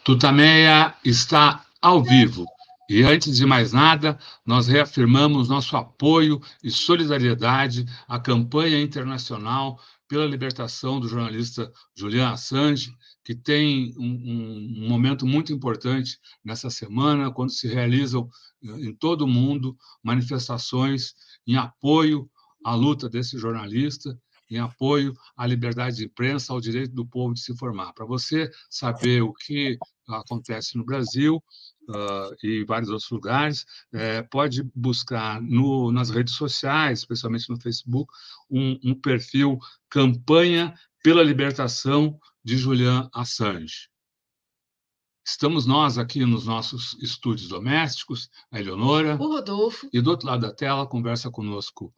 Tutameia está ao vivo. E, antes de mais nada, nós reafirmamos nosso apoio e solidariedade à campanha internacional pela libertação do jornalista Julian Assange, que tem um momento muito importante nessa semana, quando se realizam em todo o mundo manifestações em apoio à luta desse jornalista, em apoio à liberdade de imprensa, ao direito do povo de se informar. Para você saber o que acontece no Brasil e vários outros lugares, pode buscar nas redes sociais, especialmente no Facebook, um perfil Campanha pela Libertação de Julian Assange. Estamos nós aqui nos nossos estúdios domésticos, a Eleonora, o Rodolfo, e do outro lado da tela conversa conosco,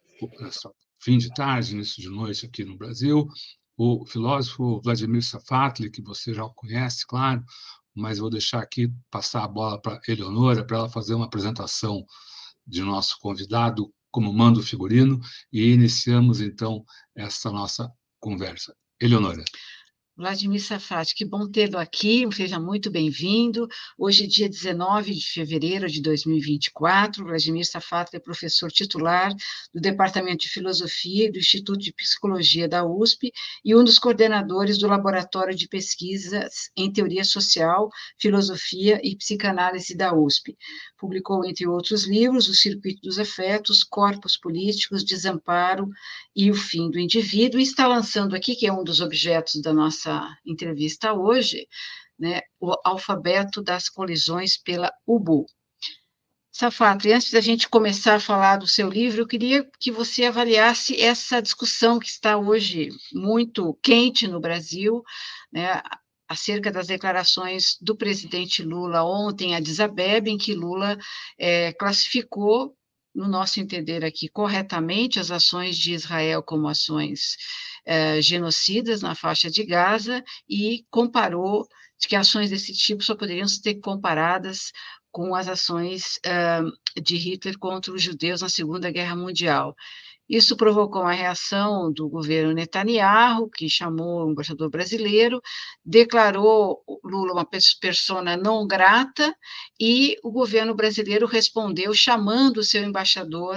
fim de tarde, início de noite aqui no Brasil, o filósofo Vladimir Safatli, que você já conhece, claro, mas vou deixar aqui passar a bola para a Eleonora, para ela fazer uma apresentação de nosso convidado como manda o figurino, e iniciamos, então, essa nossa conversa. Eleonora. Vladimir Safatli, que bom tê-lo aqui, seja muito bem-vindo. Hoje, dia 19 de fevereiro de 2024, Vladimir Safatli é professor titular do Departamento de Filosofia e do Instituto de Psicologia da USP e um dos coordenadores do Laboratório de Pesquisas em Teoria Social, Filosofia e Psicanálise da USP. Publicou, entre outros livros, O Circuito dos Afetos, Corpos Políticos, Desamparo e o Fim do Indivíduo, e está lançando aqui, que é um dos objetos da nossa entrevista hoje, né, o Alfabeto das Colisões pela UBU. Safatli, antes da gente começar a falar do seu livro, eu queria que você avaliasse essa discussão que está hoje muito quente no Brasil, né, acerca das declarações do presidente Lula ontem em Addis Abeba, em que Lula classificou, no nosso entender aqui, corretamente as ações de Israel como ações genocidas na faixa de Gaza e comparou que ações desse tipo só poderiam ser comparadas com as ações de Hitler contra os judeus na Segunda Guerra Mundial. Isso provocou uma reação do governo Netanyahu, que chamou um embaixador brasileiro, declarou Lula uma persona não grata, e o governo brasileiro respondeu chamando o seu embaixador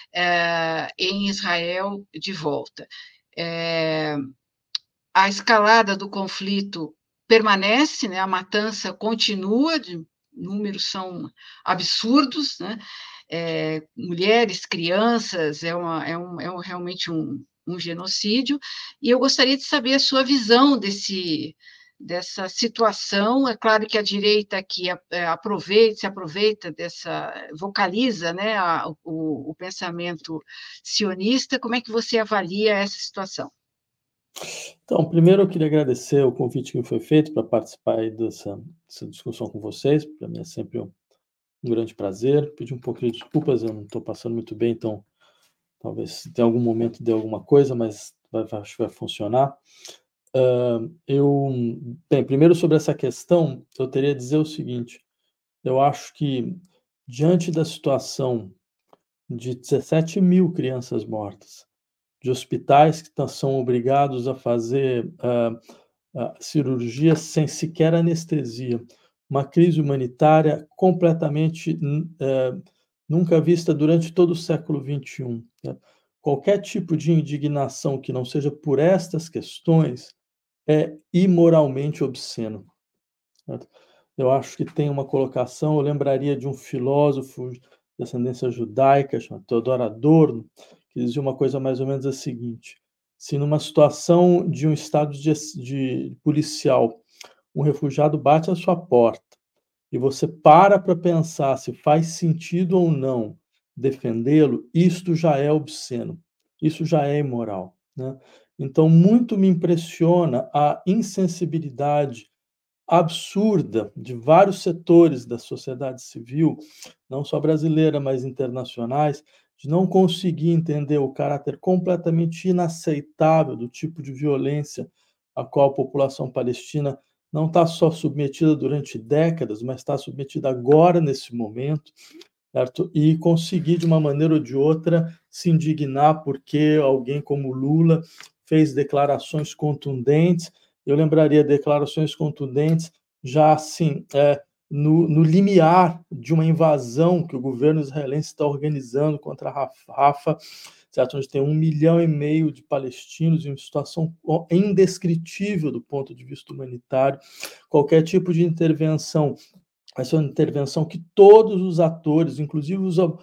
em Israel de volta. A escalada do conflito permanece, né? A matança continua, números são absurdos, né? Mulheres, crianças, realmente um genocídio, e eu gostaria de saber a sua visão dessa situação. É claro que a direita aqui se aproveita vocaliza, né, o pensamento sionista. Como é que você avalia essa situação? Então, primeiro eu queria agradecer o convite que me foi feito para participar aí dessa discussão com vocês. Para mim é sempre um grande prazer. Pedir um pouquinho de desculpas, eu não estou passando muito bem, então talvez em algum momento dê alguma coisa, mas acho que vai funcionar. Bem, primeiro sobre essa questão, eu teria a dizer o seguinte: eu acho que, diante da situação de 17 mil crianças mortas, de hospitais que são obrigados a fazer cirurgia sem sequer anestesia, uma crise humanitária completamente nunca vista durante todo o século XXI. Né? Qualquer tipo de indignação que não seja por estas questões é imoralmente obsceno. Certo? Eu acho que tem uma colocação, eu lembraria de um filósofo de ascendência judaica, chamado Theodor Adorno, que dizia uma coisa mais ou menos a seguinte: se numa situação de um estado de policial, um refugiado bate à sua porta e você para pensar se faz sentido ou não defendê-lo, isto já é obsceno, isso já é imoral. Né? Então, muito me impressiona a insensibilidade absurda de vários setores da sociedade civil, não só brasileira, mas internacionais, de não conseguir entender o caráter completamente inaceitável do tipo de violência a qual a população palestina não está só submetida durante décadas, mas está submetida agora, nesse momento, certo? E conseguir, de uma maneira ou de outra, se indignar porque alguém como Lula fez declarações contundentes. Eu lembraria declarações contundentes já assim, no limiar de uma invasão que o governo israelense está organizando contra a Rafah, certo? Onde tem 1,5 milhão de palestinos em uma situação indescritível do ponto de vista humanitário. Qualquer tipo de intervenção vai ser uma intervenção que todos os atores, inclusive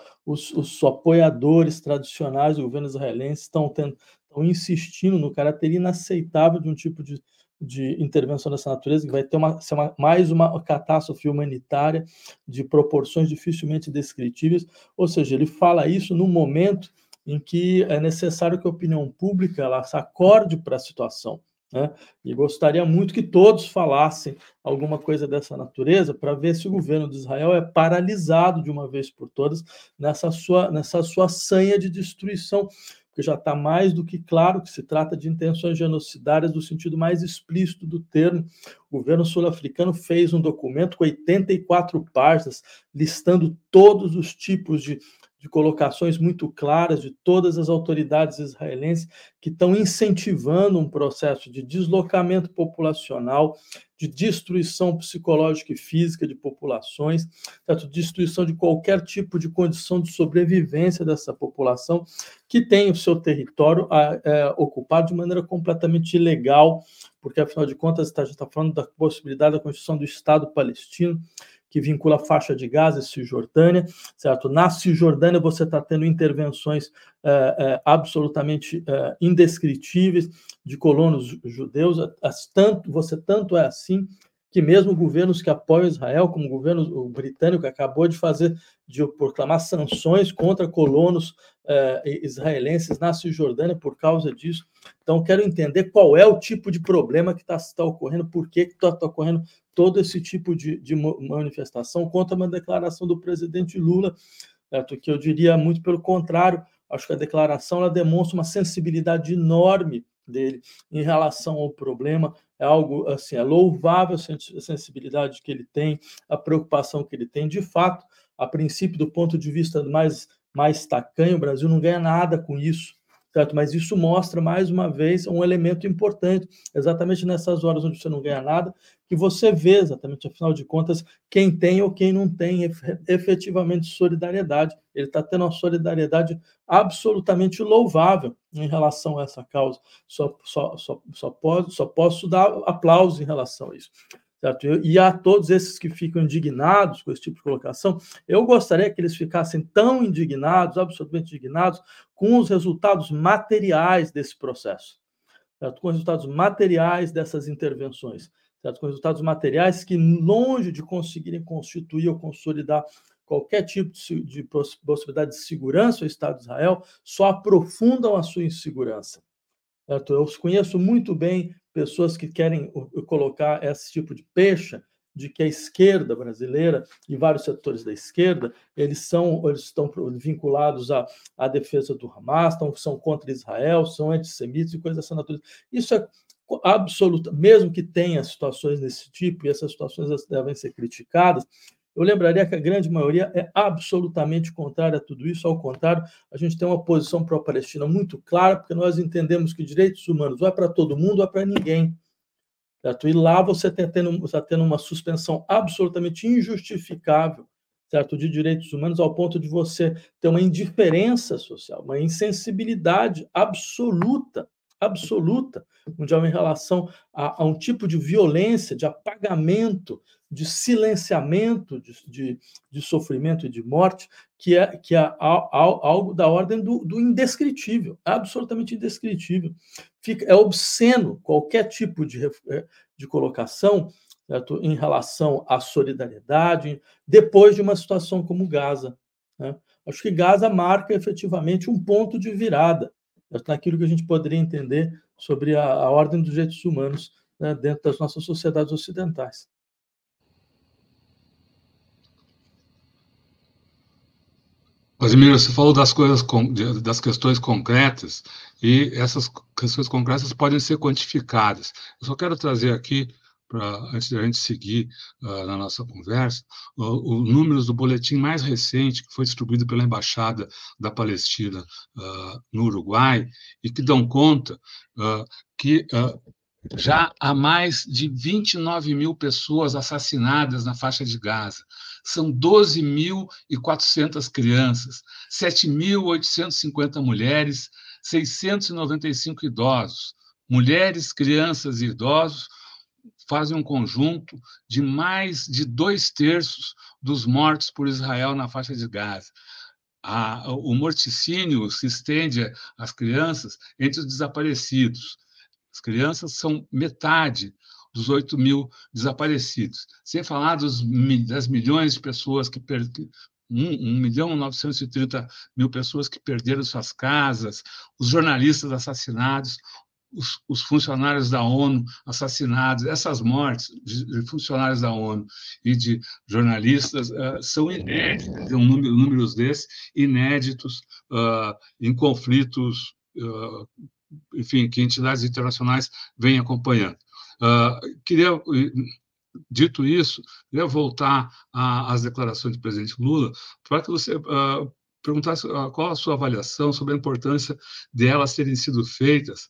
os apoiadores tradicionais do governo israelense, estão insistindo no caráter inaceitável de um tipo de intervenção dessa natureza, que vai ter mais uma catástrofe humanitária de proporções dificilmente descritíveis. Ou seja, ele fala isso no momento em que é necessário que a opinião pública ela se acorde para a situação, né? E gostaria muito que todos falassem alguma coisa dessa natureza para ver se o governo de Israel é paralisado de uma vez por todas nessa sua sanha de destruição, porque já está mais do que claro que se trata de intenções genocidárias do sentido mais explícito do termo. O governo sul-africano fez um documento com 84 páginas, listando todos os tipos de colocações muito claras de todas as autoridades israelenses que estão incentivando um processo de deslocamento populacional, de destruição psicológica e física de populações, certo? Destruição de qualquer tipo de condição de sobrevivência dessa população que tem o seu território ocupado de maneira completamente ilegal, porque, afinal de contas, a gente está falando da possibilidade da construção do Estado palestino, que vincula a faixa de Gaza e Cisjordânia, certo? Na Cisjordânia você está tendo intervenções absolutamente indescritíveis de colonos judeus, tanto é assim que mesmo governos que apoiam Israel, como o governo britânico, acabou de proclamar sanções contra colonos israelenses na Cisjordânia por causa disso. Então, quero entender qual é o tipo de problema que está ocorrendo, por que está ocorrendo todo esse tipo de manifestação contra uma declaração do presidente Lula, certo? Que eu diria muito pelo contrário. Acho que a declaração ela demonstra uma sensibilidade enorme dele em relação ao problema. É algo assim, é louvável a sensibilidade que ele tem, a preocupação que ele tem. De fato, a princípio, do ponto de vista mais tacanho, o Brasil não ganha nada com isso, certo? Mas isso mostra, mais uma vez, um elemento importante, exatamente nessas horas onde você não ganha nada, que você vê exatamente, afinal de contas, quem tem ou quem não tem efetivamente solidariedade. Ele está tendo uma solidariedade absolutamente louvável em relação a essa causa. Só posso dar aplausos em relação a isso. Certo? E a todos esses que ficam indignados com esse tipo de colocação, eu gostaria que eles ficassem tão indignados, absolutamente indignados, com os resultados materiais desse processo, certo? Com os resultados materiais dessas intervenções, certo? Com resultados materiais que, longe de conseguirem constituir ou consolidar qualquer tipo de possibilidade de segurança ao Estado de Israel, só aprofundam a sua insegurança. Certo? Eu conheço muito bem pessoas que querem colocar esse tipo de pecha de que a esquerda brasileira e vários setores da esquerda eles estão vinculados à defesa do Hamas, são contra Israel, são antissemitas e coisas dessa natureza. Isso é absoluto, mesmo que tenha situações desse tipo, e essas situações devem ser criticadas. Eu lembraria que a grande maioria é absolutamente contrária a tudo isso. Ao contrário, a gente tem uma posição pró-Palestina muito clara, porque nós entendemos que direitos humanos ou é para todo mundo ou é para ninguém. Certo? E lá você está tendo uma suspensão absolutamente injustificável, certo? De direitos humanos, ao ponto de você ter uma indiferença social, uma insensibilidade absoluta mundial em relação a um tipo de violência, de apagamento, de silenciamento de sofrimento e de morte, que é algo da ordem do indescritível, absolutamente indescritível. É obsceno qualquer tipo de colocação, certo? Em relação à solidariedade, depois de uma situação como Gaza, né? Acho que Gaza marca efetivamente um ponto de virada naquilo que a gente poderia entender sobre a ordem dos direitos humanos, né, dentro das nossas sociedades ocidentais. Casimiro, você falou das questões concretas, e essas questões concretas podem ser quantificadas. Eu só quero trazer aqui, antes da gente seguir na nossa conversa, os números do boletim mais recente, que foi distribuído pela Embaixada da Palestina no Uruguai, e que dão conta que Já há mais de 29 mil pessoas assassinadas na faixa de Gaza. São 12.400 crianças, 7.850 mulheres, 695 idosos. Mulheres, crianças e idosos fazem um conjunto de mais de 2/3 dos mortos por Israel na faixa de Gaza. O morticínio se estende às crianças entre os desaparecidos. As crianças são metade dos 8 mil desaparecidos, sem falar das milhões de pessoas que 1.930.000 pessoas que perderam suas casas, os jornalistas assassinados, os funcionários da ONU assassinados. Essas mortes de funcionários da ONU e de jornalistas são inéditas, números desses inéditos em conflitos, enfim, que entidades internacionais vêm acompanhando. Dito isso, queria voltar às declarações do presidente Lula para que você perguntasse qual a sua avaliação sobre a importância de elas terem sido feitas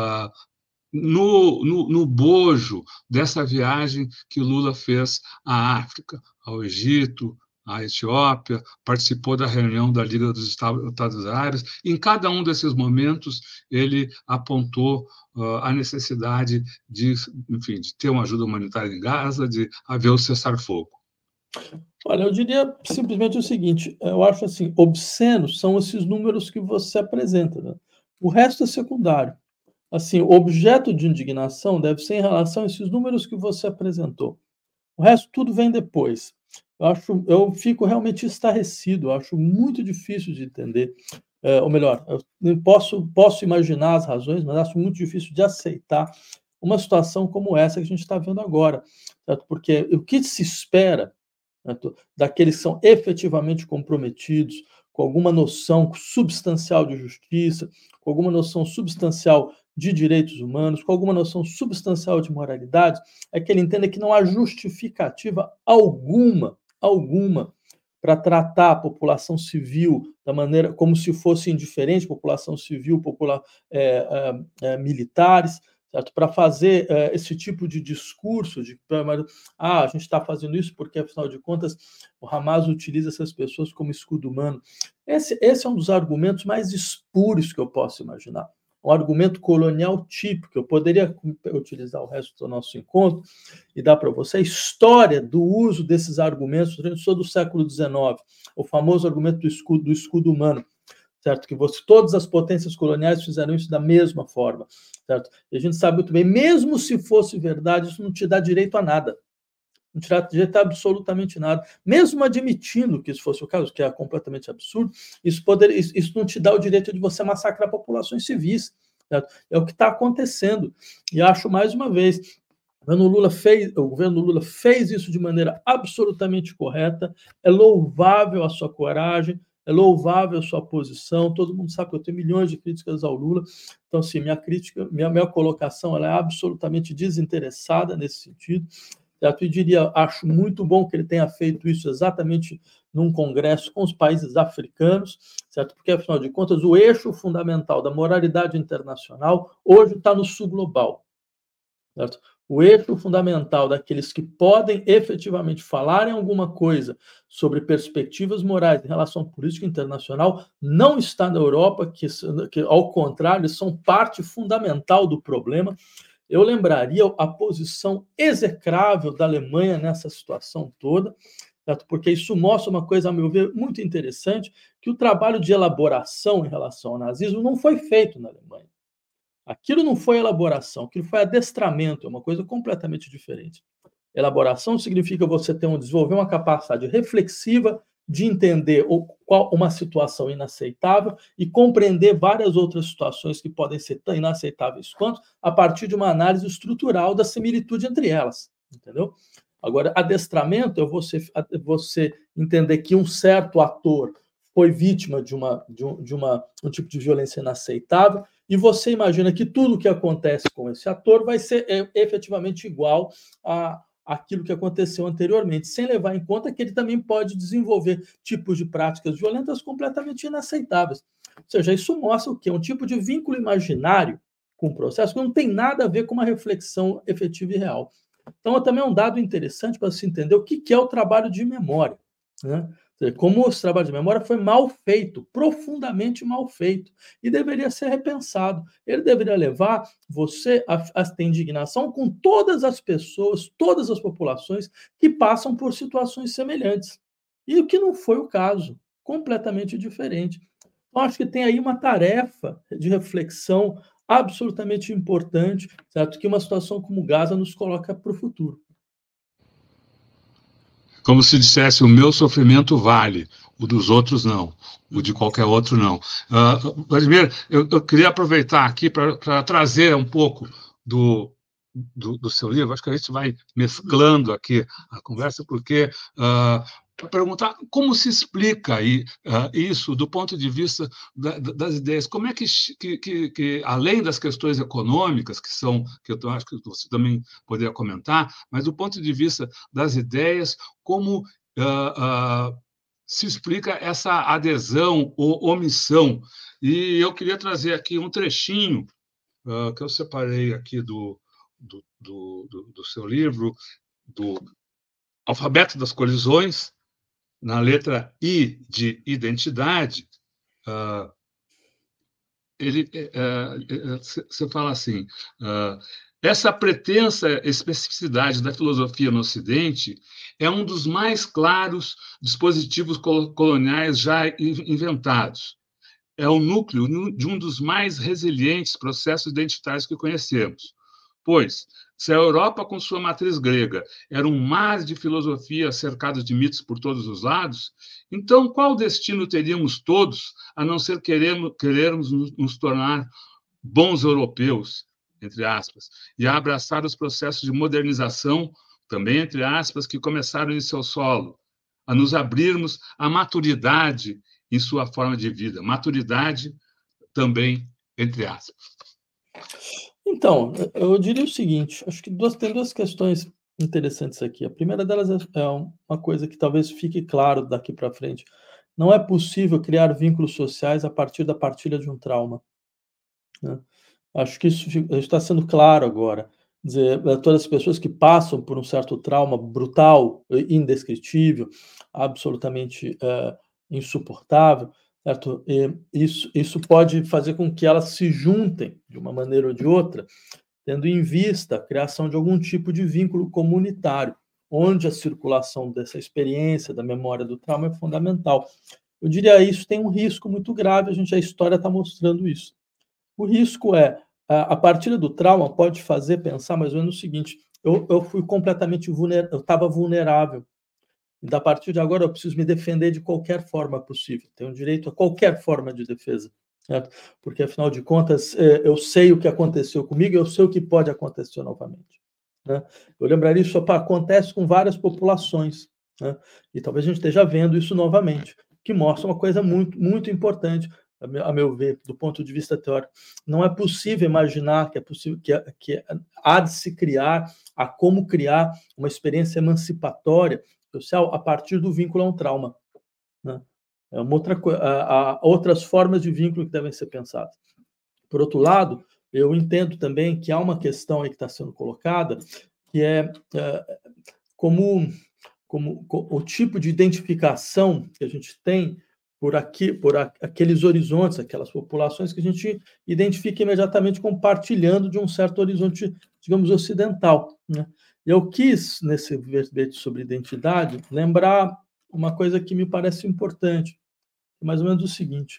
no bojo dessa viagem que Lula fez à África, ao Egito, à Etiópia, participou da reunião da Liga dos Estados Árabes. Em cada um desses momentos, ele apontou a necessidade enfim, de ter uma ajuda humanitária em Gaza, de haver o cessar-fogo. Olha, eu diria simplesmente o seguinte: eu acho assim, obscenos são esses números que você apresenta, né? O resto é secundário. Assim, o objeto de indignação deve ser em relação a esses números que você apresentou. O resto tudo vem depois. Eu fico realmente estarrecido, eu acho muito difícil de entender, ou melhor, eu posso imaginar as razões, mas acho muito difícil de aceitar uma situação como essa que a gente está vendo agora, certo? Porque o que se espera, certo, daqueles que são efetivamente comprometidos, com alguma noção substancial de justiça, com alguma noção substancial de direitos humanos, com alguma noção substancial de moralidade, é que ele entenda que não há justificativa alguma para tratar a população civil da maneira como se fosse indiferente, população civil, militares, certo? Para fazer esse tipo de discurso de a gente está fazendo isso porque, afinal de contas, o Hamas utiliza essas pessoas como escudo humano. Esse é um dos argumentos mais espúrios que eu posso imaginar. Um argumento colonial típico. Eu poderia utilizar o resto do nosso encontro e dar para você a história do uso desses argumentos do século XIX, o famoso argumento do escudo humano, certo? Que todas as potências coloniais fizeram isso da mesma forma, certo? E a gente sabe muito bem, mesmo se fosse verdade, isso não te dá direito a nada. Não te dá direito a absolutamente nada. Mesmo admitindo que isso fosse o caso, que é completamente absurdo, isso não te dá o direito de você massacrar populações civis, certo? É o que está acontecendo. E acho, mais uma vez, o governo Lula fez isso de maneira absolutamente correta. É louvável a sua coragem, é louvável a sua posição. Todo mundo sabe que eu tenho milhões de críticas ao Lula. Então, assim, minha colocação ela é absolutamente desinteressada nesse sentido. Eu acho muito bom que ele tenha feito isso exatamente num congresso com os países africanos, certo? Porque, afinal de contas, o eixo fundamental da moralidade internacional hoje está no sul global, certo? O eixo fundamental daqueles que podem efetivamente falar em alguma coisa sobre perspectivas morais em relação à política internacional não está na Europa, que ao contrário, são parte fundamental do problema. Eu lembraria a posição execrável da Alemanha nessa situação toda, certo? Porque isso mostra uma coisa, a meu ver, muito interessante, que o trabalho de elaboração em relação ao nazismo não foi feito na Alemanha. Aquilo não foi elaboração, aquilo foi adestramento, é uma coisa completamente diferente. Elaboração significa você desenvolver uma capacidade reflexiva de entender uma situação inaceitável e compreender várias outras situações que podem ser tão inaceitáveis quanto, a partir de uma análise estrutural da similitude entre elas, entendeu? Agora, adestramento é você entender que um certo ator foi vítima de um tipo de violência inaceitável e você imagina que tudo que acontece com esse ator vai ser efetivamente igual àquilo que aconteceu anteriormente, sem levar em conta que ele também pode desenvolver tipos de práticas violentas completamente inaceitáveis. Ou seja, isso mostra o quê? Um tipo de vínculo imaginário com o processo, que não tem nada a ver com uma reflexão efetiva e real. Então, também é um dado interessante para se entender o que é o trabalho de memória, né? Como esse trabalho de memória foi mal feito, profundamente mal feito, e deveria ser repensado. Ele deveria levar você a ter indignação com todas as pessoas, todas as populações que passam por situações semelhantes. E o que não foi o caso, completamente diferente. Então, acho que tem aí uma tarefa de reflexão absolutamente importante, certo? Que uma situação como Gaza nos coloca para o futuro. Como se dissesse, o meu sofrimento vale, o dos outros não, o de qualquer outro não. Vladimir, eu queria aproveitar aqui para trazer um pouco do seu livro. Acho que a gente vai mesclando aqui a conversa, porque para perguntar como se explica isso do ponto de vista das ideias. Como é que além das questões econômicas, que eu acho que você também poderia comentar, mas do ponto de vista das ideias, como se explica essa adesão ou omissão? E eu queria trazer aqui um trechinho que eu separei aqui do seu livro, do Alfabeto das Colisões, na letra I de identidade. Você fala assim: essa pretensa especificidade da filosofia no Ocidente é um dos mais claros dispositivos coloniais já inventados. É o núcleo de um dos mais resilientes processos identitários que conhecemos. Pois, se a Europa, com sua matriz grega, era um mar de filosofia cercado de mitos por todos os lados, então qual destino teríamos todos, a não ser querermos nos tornar bons europeus, entre aspas, e a abraçar os processos de modernização, também entre aspas, que começaram em seu solo, a nos abrirmos à maturidade em sua forma de vida, maturidade também entre aspas. Então, eu diria o seguinte, acho que tem duas questões interessantes aqui. A primeira delas é uma coisa que talvez fique claro daqui para frente. Não é possível criar vínculos sociais a partir da partilha de um trauma, né? Acho que isso está sendo claro agora. Quer dizer, todas as pessoas que passam por um certo trauma brutal, indescritível, absolutamente insuportável, certo? Isso pode fazer com que elas se juntem, de uma maneira ou de outra, tendo em vista a criação de algum tipo de vínculo comunitário, onde a circulação dessa experiência, da memória do trauma é fundamental. Eu diria isso tem um risco muito grave, a história está mostrando isso. O risco é, a partilha do trauma pode fazer pensar mais ou menos o seguinte: eu fui completamente vulnerável, eu estava vulnerável, e a partir de agora eu preciso me defender de qualquer forma possível, tenho direito a qualquer forma de defesa, certo? Porque, afinal de contas, eu sei o que aconteceu comigo, eu sei o que pode acontecer novamente, né? Eu lembraria isso, acontece com várias populações, né? E talvez a gente esteja vendo isso novamente, que mostra uma coisa muito, muito importante, a meu ver, do ponto de vista teórico. Não é possível imaginar que é possível que há de se criar, há como criar uma experiência emancipatória social a partir do vínculo a um trauma, né? É uma outra coisa, há outras formas de vínculo que devem ser pensadas. Por outro lado, eu entendo também que há uma questão aí que está sendo colocada, que é como o tipo de identificação que a gente tem por aqueles horizontes, aquelas populações que a gente identifica imediatamente compartilhando de um certo horizonte, digamos, ocidental, né? Eu quis, nesse verbete sobre identidade, lembrar uma coisa que me parece importante, mais ou menos o seguinte: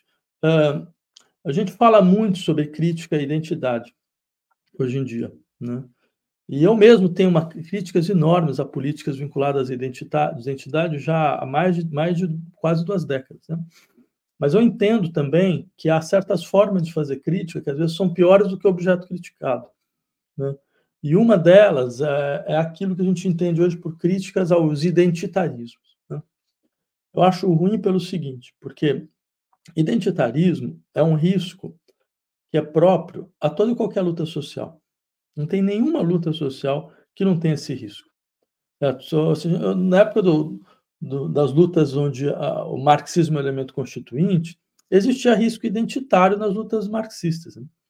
a gente fala muito sobre crítica à identidade hoje em dia, né? E eu mesmo tenho críticas enormes a políticas vinculadas à identidade já há mais de quase 2 décadas, né? Mas eu entendo também que há certas formas de fazer crítica que às vezes são piores do que o objeto criticado, né? E uma delas é aquilo que a gente entende hoje por críticas aos identitarismos, né? Eu acho ruim pelo seguinte, porque identitarismo é um risco que é próprio a toda e qualquer luta social. Não tem nenhuma luta social que não tenha esse risco, certo? Na época das lutas onde o marxismo é o elemento constituinte, existia risco identitário nas lutas marxistas, né?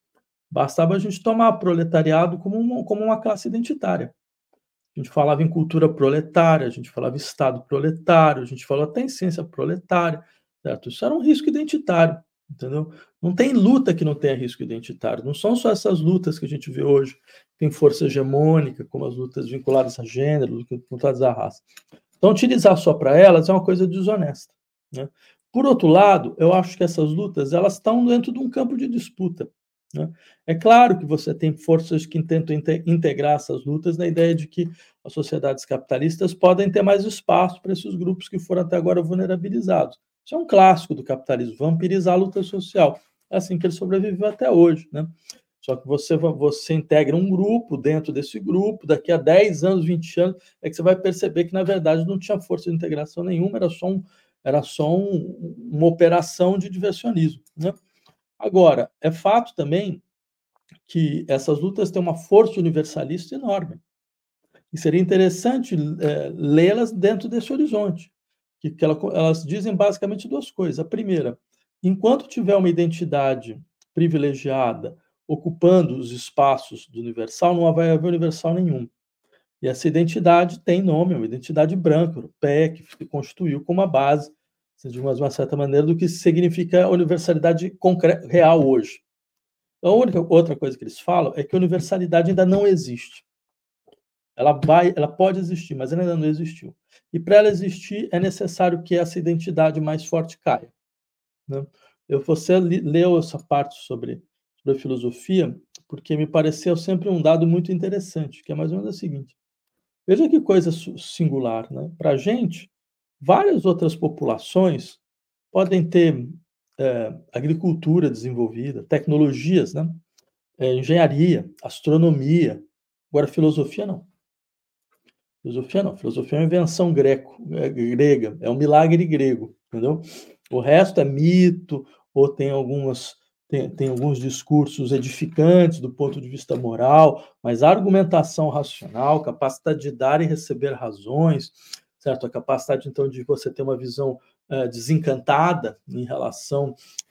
Bastava a gente tomar proletariado como uma classe identitária. A gente falava em cultura proletária, a gente falava em Estado proletário, a gente falou até em ciência proletária, certo? Isso era um risco identitário, entendeu? Não tem luta que não tenha risco identitário. Não são só essas lutas que a gente vê hoje, tem força hegemônica, como as lutas vinculadas a gênero, lutas vinculadas à raça. Então, utilizar só para elas é uma coisa desonesta, né? Por outro lado, eu acho que essas lutas elas estão dentro de um campo de disputa, né? É claro que você tem forças que tentam integrar essas lutas na ideia de que as sociedades capitalistas podem ter mais espaço para esses grupos que foram até agora vulnerabilizados. Isso é um clássico do capitalismo, vampirizar a luta social. É assim que ele sobreviveu até hoje, né? Só que você integra um grupo, dentro desse grupo, daqui a 10 anos, 20 anos, é que você vai perceber que, na verdade, não tinha força de integração nenhuma, era só uma operação de diversionismo, né? Agora, é fato também que essas lutas têm uma força universalista enorme. E seria interessante lê-las dentro desse horizonte, que elas dizem basicamente duas coisas. A primeira, enquanto tiver uma identidade privilegiada ocupando os espaços do universal, não vai haver universal nenhum. E essa identidade tem nome, é uma identidade branca, europeia, que se constituiu como a base, de uma certa maneira, do que significa a universalidade real hoje. A única outra coisa que eles falam é que a universalidade ainda não existe. Ela pode existir, mas ela ainda não existiu. E para ela existir, é necessário que essa identidade mais forte caia, né? Você leu essa parte sobre a filosofia, porque me pareceu sempre um dado muito interessante, que é mais ou menos o seguinte. Veja que coisa singular, né? Para a gente, várias outras populações podem ter agricultura desenvolvida, tecnologias, né? Engenharia, astronomia. Agora, filosofia não. Filosofia não. Filosofia é uma invenção grega, é um milagre grego, entendeu? O resto é mito, ou tem alguns discursos edificantes do ponto de vista moral, mas a argumentação racional, capacidade de dar e receber razões, certo? A capacidade, então, de você ter uma visão desencantada em relação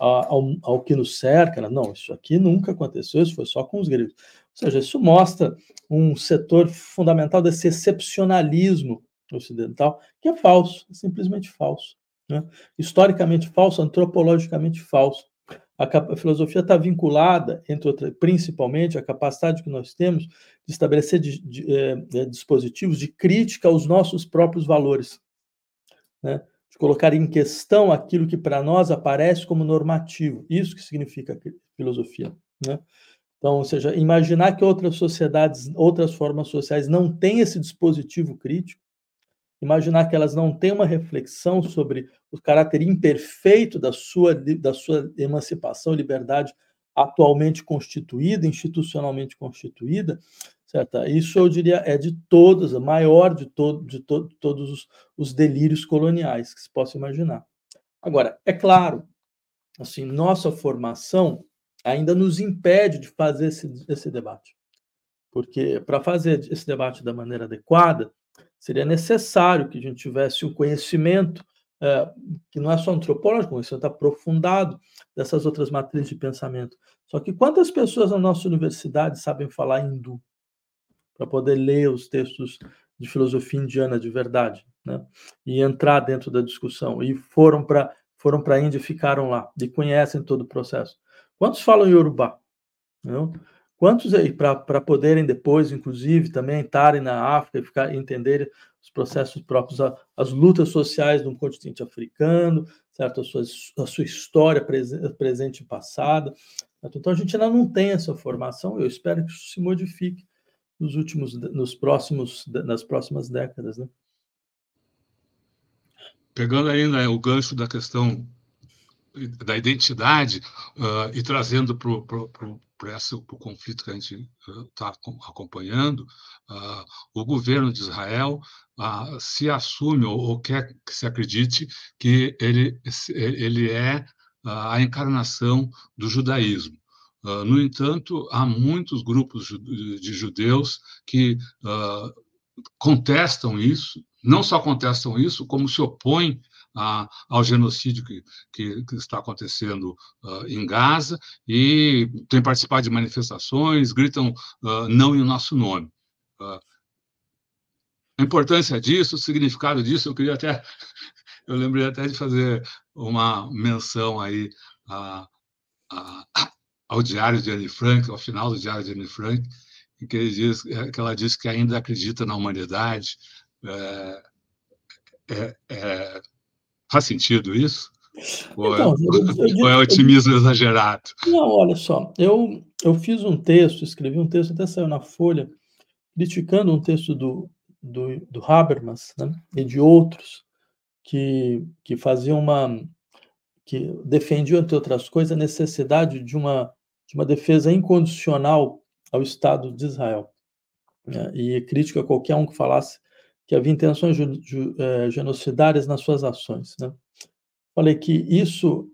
ao que nos cerca. Não, isso aqui nunca aconteceu, isso foi só com os gregos. Ou seja, isso mostra um setor fundamental desse excepcionalismo ocidental, que é falso, é simplesmente falso, né? Historicamente falso, antropologicamente falso. A filosofia está vinculada, principalmente, à capacidade que nós temos de estabelecer dispositivos de crítica aos nossos próprios valores, né? De colocar em questão aquilo que para nós aparece como normativo. Isso que significa filosofia, né? Então, ou seja, imaginar que outras sociedades, outras formas sociais não têm esse dispositivo crítico, imaginar que elas não têm uma reflexão sobre o caráter imperfeito da sua emancipação e liberdade atualmente constituída, institucionalmente constituída, certo? Isso, eu diria, é de todos, a maior de todos os delírios coloniais que se possa imaginar. Agora, é claro, assim, nossa formação ainda nos impede de fazer esse debate. Porque, para fazer esse debate da maneira adequada, seria necessário que a gente tivesse um conhecimento que não é só antropológico, um conhecimento aprofundado dessas outras matrizes de pensamento. Só que quantas pessoas na nossa universidade sabem falar hindu para poder ler os textos de filosofia indiana de verdade, né? E entrar dentro da discussão, e foram para a Índia e ficaram lá, e conhecem todo o processo? Quantos falam Yorubá? Não? Quantos aí, para poderem depois, inclusive, também estarem na África e entenderem os processos próprios, as lutas sociais do continente africano, certo? A sua história presente e passada. Certo? Então, a gente ainda não tem essa formação, eu espero que isso se modifique nas próximas décadas, né? Pegando ainda o gancho da questão da identidade e trazendo para o conflito que a gente está acompanhando, o governo de Israel se assume ou quer que se acredite que ele é a encarnação do judaísmo. No entanto, há muitos grupos de judeus que contestam isso, não só contestam isso, como se opõem ao genocídio que está acontecendo em Gaza, e têm participado de manifestações, gritam não em nosso nome. A importância disso, o significado disso, eu lembrei até de fazer uma menção aí ao Diário de Anne Frank, ao final do Diário de Anne Frank, em que ela diz que ainda acredita na humanidade. Faz sentido isso? Então, Ou é otimismo exagerado? Não, olha só, eu fiz um texto, escrevi um texto, até saiu na Folha, criticando um texto do Habermas, né, e de outros que defendiam, entre outras coisas, a necessidade de uma defesa incondicional ao Estado de Israel, né, e crítica a qualquer um que falasse que havia intenções genocidárias nas suas ações, né. Falei que isso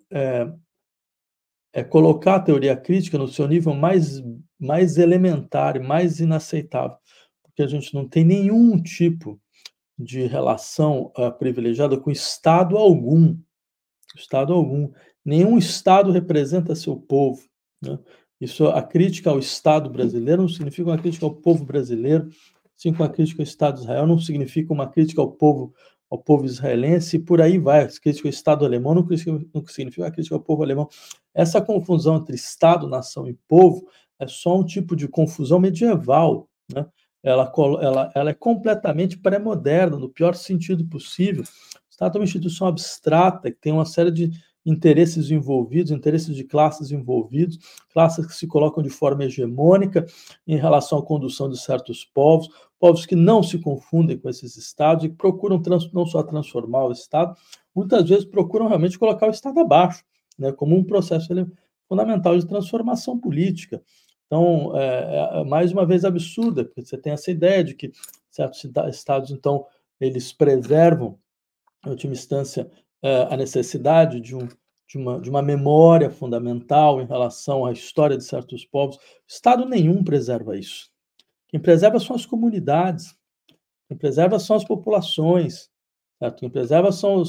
é colocar a teoria crítica no seu nível mais elementar e mais inaceitável, porque a gente não tem nenhum tipo de relação privilegiada com Estado algum. Estado algum. Nenhum Estado representa seu povo, né? Isso, a crítica ao Estado brasileiro não significa uma crítica ao povo brasileiro, sim, com a crítica ao Estado de Israel não significa uma crítica ao povo israelense, e por aí vai. A crítica ao Estado alemão não significa uma crítica ao povo alemão. Essa confusão entre Estado, nação e povo é só um tipo de confusão medieval, né? Ela é completamente pré-moderna, no pior sentido possível. O Estado é uma instituição abstrata, que tem uma série de interesses envolvidos, interesses de classes envolvidos, classes que se colocam de forma hegemônica em relação à condução de certos povos que não se confundem com esses estados e que procuram não só transformar o Estado, muitas vezes procuram realmente colocar o Estado abaixo, né, como um processo fundamental de transformação política. Então, mais uma vez absurda, porque você tem essa ideia de que certos estados, então, eles preservam, em última instância, a necessidade de uma memória fundamental em relação à história de certos povos. Estado nenhum preserva isso. Quem preserva são as comunidades, quem preserva são as populações, certo? Quem preserva são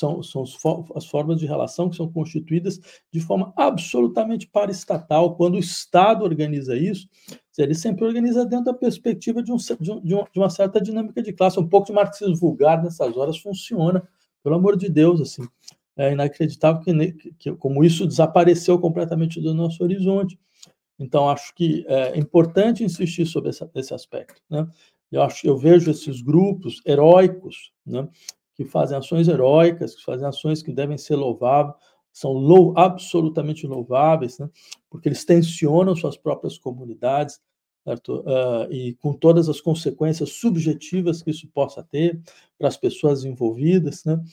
as formas de relação que são constituídas de forma absolutamente paraestatal. Quando o Estado organiza isso, ele sempre organiza dentro da perspectiva de uma certa dinâmica de classe. Um pouco de marxismo vulgar nessas horas funciona, pelo amor de Deus, assim. É inacreditável que como isso desapareceu completamente do nosso horizonte. Então, acho que é importante insistir sobre esse aspecto, né? Eu vejo esses grupos heróicos, né, que fazem ações heróicas, que fazem ações que devem ser louváveis, são absolutamente louváveis, né, porque eles tensionam suas próprias comunidades, certo? E com todas as consequências subjetivas que isso possa ter para as pessoas envolvidas, né,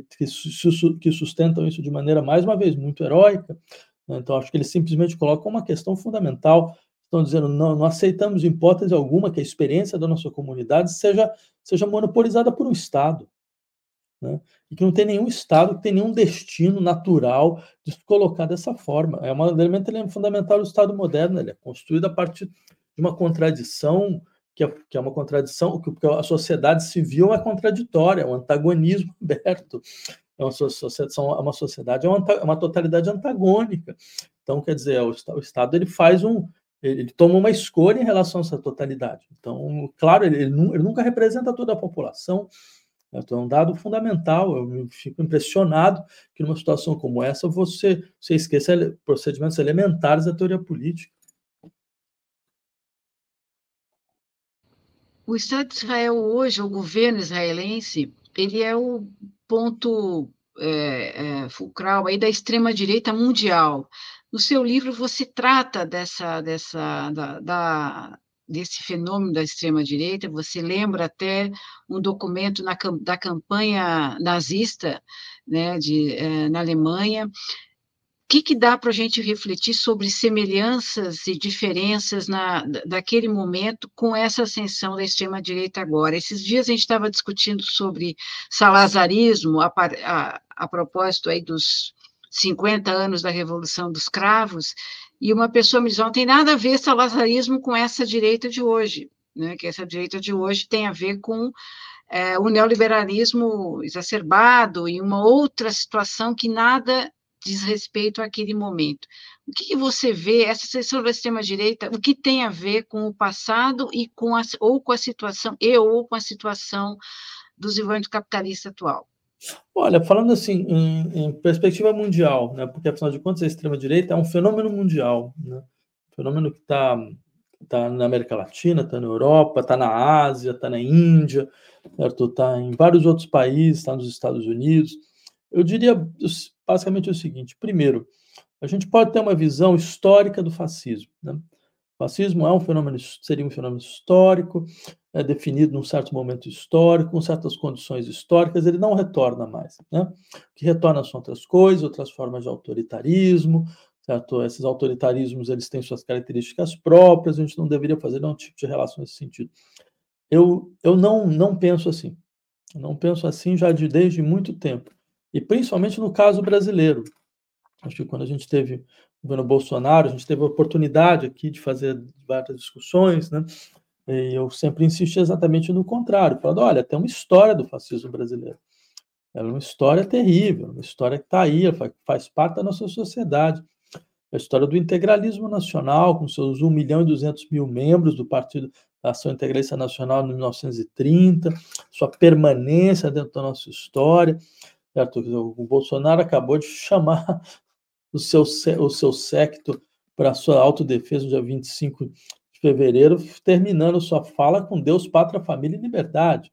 que sustentam isso de maneira, mais uma vez, muito heróica. Então, acho que eles simplesmente colocam uma questão fundamental. Estão dizendo, não aceitamos, em hipótese alguma, que a experiência da nossa comunidade seja monopolizada por um Estado, né? E que não tem nenhum Estado que tem nenhum destino natural de se colocar dessa forma. É um elemento fundamental do Estado moderno. Ele é construído a partir de uma contradição, que é uma contradição, porque a sociedade civil é contraditória, é um antagonismo aberto. É uma sociedade, é uma totalidade antagônica. Então, quer dizer, o Estado ele toma uma escolha em relação a essa totalidade. Então, claro, ele nunca representa toda a população. Então, é um dado fundamental. Eu fico impressionado que numa situação como essa você esqueça procedimentos elementares da teoria política. O Estado de Israel hoje, o governo israelense, ele é o ponto fulcral aí da extrema-direita mundial. No seu livro, você trata desse fenômeno da extrema-direita, você lembra até um documento da campanha nazista, né, na Alemanha. O que dá para a gente refletir sobre semelhanças e diferenças daquele momento com essa ascensão da extrema-direita agora? Esses dias a gente estava discutindo sobre salazarismo, a propósito aí dos 50 anos da Revolução dos Cravos, e uma pessoa me disse, não tem nada a ver salazarismo com essa direita de hoje, né? Que essa direita de hoje tem a ver com o neoliberalismo exacerbado e uma outra situação que nada diz respeito àquele momento. O que você vê, essa sobre a extrema-direita, o que tem a ver com o passado e com a situação, ou com a situação do desenvolvimento capitalista atual? Olha, falando assim, em perspectiva mundial, né, porque, afinal de contas, a extrema-direita é um fenômeno mundial, né, um fenômeno que está na América Latina, está na Europa, está na Ásia, está na Índia, está em vários outros países, está nos Estados Unidos. Eu diria basicamente o seguinte: primeiro, a gente pode ter uma visão histórica do fascismo, né? O fascismo seria um fenômeno histórico, definido num certo momento histórico, com certas condições históricas, ele não retorna mais, né? O que retorna são outras coisas, outras formas de autoritarismo, certo? Esses autoritarismos, eles têm suas características próprias, a gente não deveria fazer nenhum tipo de relação nesse sentido. Eu não penso assim. Eu não penso assim já desde muito tempo. E principalmente no caso brasileiro. Acho que quando a gente teve o governo Bolsonaro, a gente teve a oportunidade aqui de fazer várias discussões, né? E eu sempre insisti exatamente no contrário, falando, olha, tem uma história do fascismo brasileiro. É uma história terrível, uma história que está aí, faz parte da nossa sociedade. A história do integralismo nacional, com seus 1.200.000 membros do Partido da Ação Integralista Nacional em 1930, sua permanência dentro da nossa história. Certo? O Bolsonaro acabou de chamar o seu séquito para a sua autodefesa no dia 25 de fevereiro, terminando sua fala com Deus, Pátria, Família e Liberdade.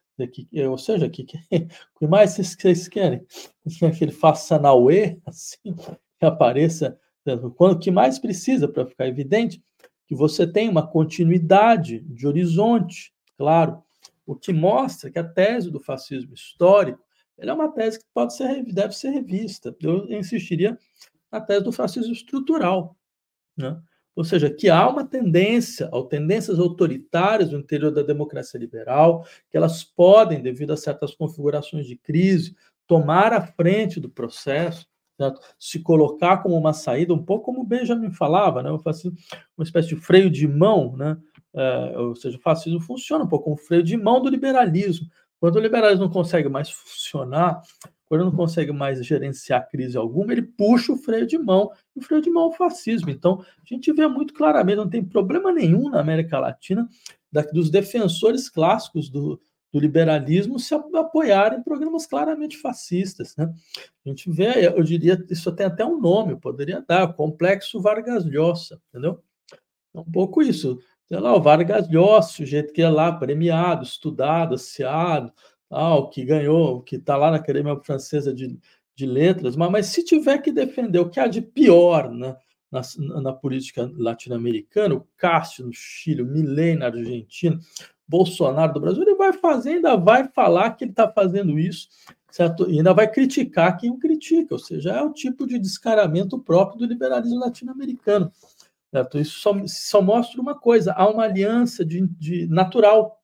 Ou seja, o que mais vocês querem? Que ele faça nauê, assim, que apareça. O que mais precisa, para ficar evidente, que você tem uma continuidade de horizonte, claro, o que mostra que a tese do fascismo histórico é uma tese que deve ser revista. Eu insistiria na tese do fascismo estrutural, né? Ou seja, que há uma tendências autoritárias no interior da democracia liberal, que elas podem, devido a certas configurações de crise, tomar a frente do processo, certo? Se colocar como uma saída, um pouco como o Benjamin falava, né? Uma espécie de freio de mão, né? Ou seja, o fascismo funciona um pouco como freio de mão do liberalismo. Quando o liberalismo não consegue mais funcionar, quando não consegue mais gerenciar crise alguma, ele puxa o freio de mão, e o freio de mão é o fascismo. Então, a gente vê muito claramente, não tem problema nenhum na América Latina dos defensores clássicos do liberalismo se apoiarem em programas claramente fascistas, né? A gente vê, eu diria, isso tem até um nome, eu poderia dar, complexo Vargas Llosa, entendeu? É um pouco isso. Sei lá, o Vargas Llosa, o sujeito que é lá premiado, estudado, assiado, que ganhou, que está lá na Academia Francesa de Letras, mas se tiver que defender o que há de pior, né, na política latino-americana, o Castro no Chile, o Milei na Argentina, Bolsonaro do Brasil, ele vai fazer, ainda vai falar que ele está fazendo isso, certo? E ainda vai criticar quem o critica, ou seja, é o tipo de descaramento próprio do liberalismo latino-americano. Certo? Isso só mostra uma coisa: há uma aliança natural.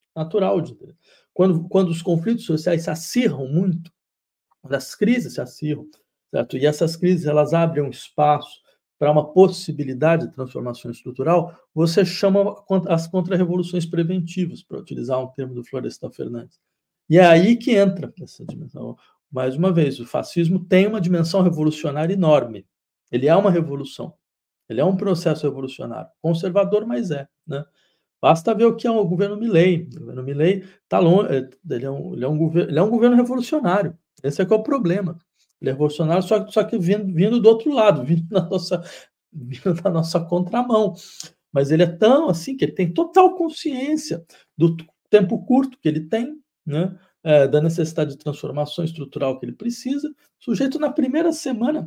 Quando os conflitos sociais se acirram muito, quando as crises se acirram, certo? E essas crises elas abrem um espaço para uma possibilidade de transformação estrutural, você chama as contra-revoluções preventivas, para utilizar um termo do Florestan Fernandes. E é aí que entra essa dimensão. Mais uma vez, o fascismo tem uma dimensão revolucionária enorme. Ele é uma revolução. Ele é um processo revolucionário, conservador, mas né? Basta ver o que é o governo Milei. O governo Milei está longe, ele é um governo revolucionário. Esse é que é o problema. Ele é revolucionário, só que vindo do outro lado, vindo da nossa contramão. Mas ele é tão assim que ele tem total consciência do tempo curto que ele tem, né? Da necessidade de transformação estrutural que ele precisa. O sujeito, na primeira semana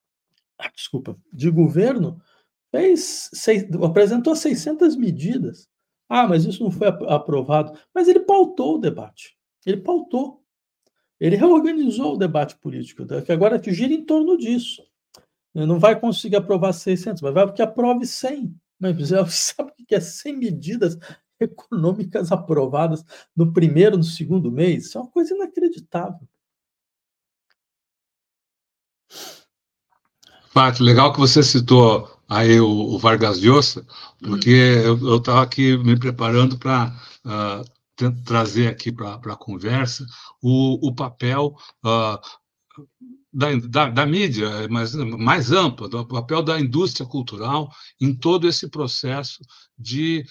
de governo, apresentou 600 medidas. Mas isso não foi aprovado. Mas ele pautou o debate. Ele pautou. Ele reorganizou o debate político, que agora gira em torno disso. Ele não vai conseguir aprovar 600, mas vai que aprove 100. Mas sabe o que é 100 medidas econômicas aprovadas no primeiro, no segundo mês? Isso é uma coisa inacreditável. Pátio, legal que você citou aí o Vargas Llosa, porque eu estava aqui me preparando para trazer aqui para a conversa o papel da mídia, mas mais ampla, do papel da indústria cultural em todo esse processo de,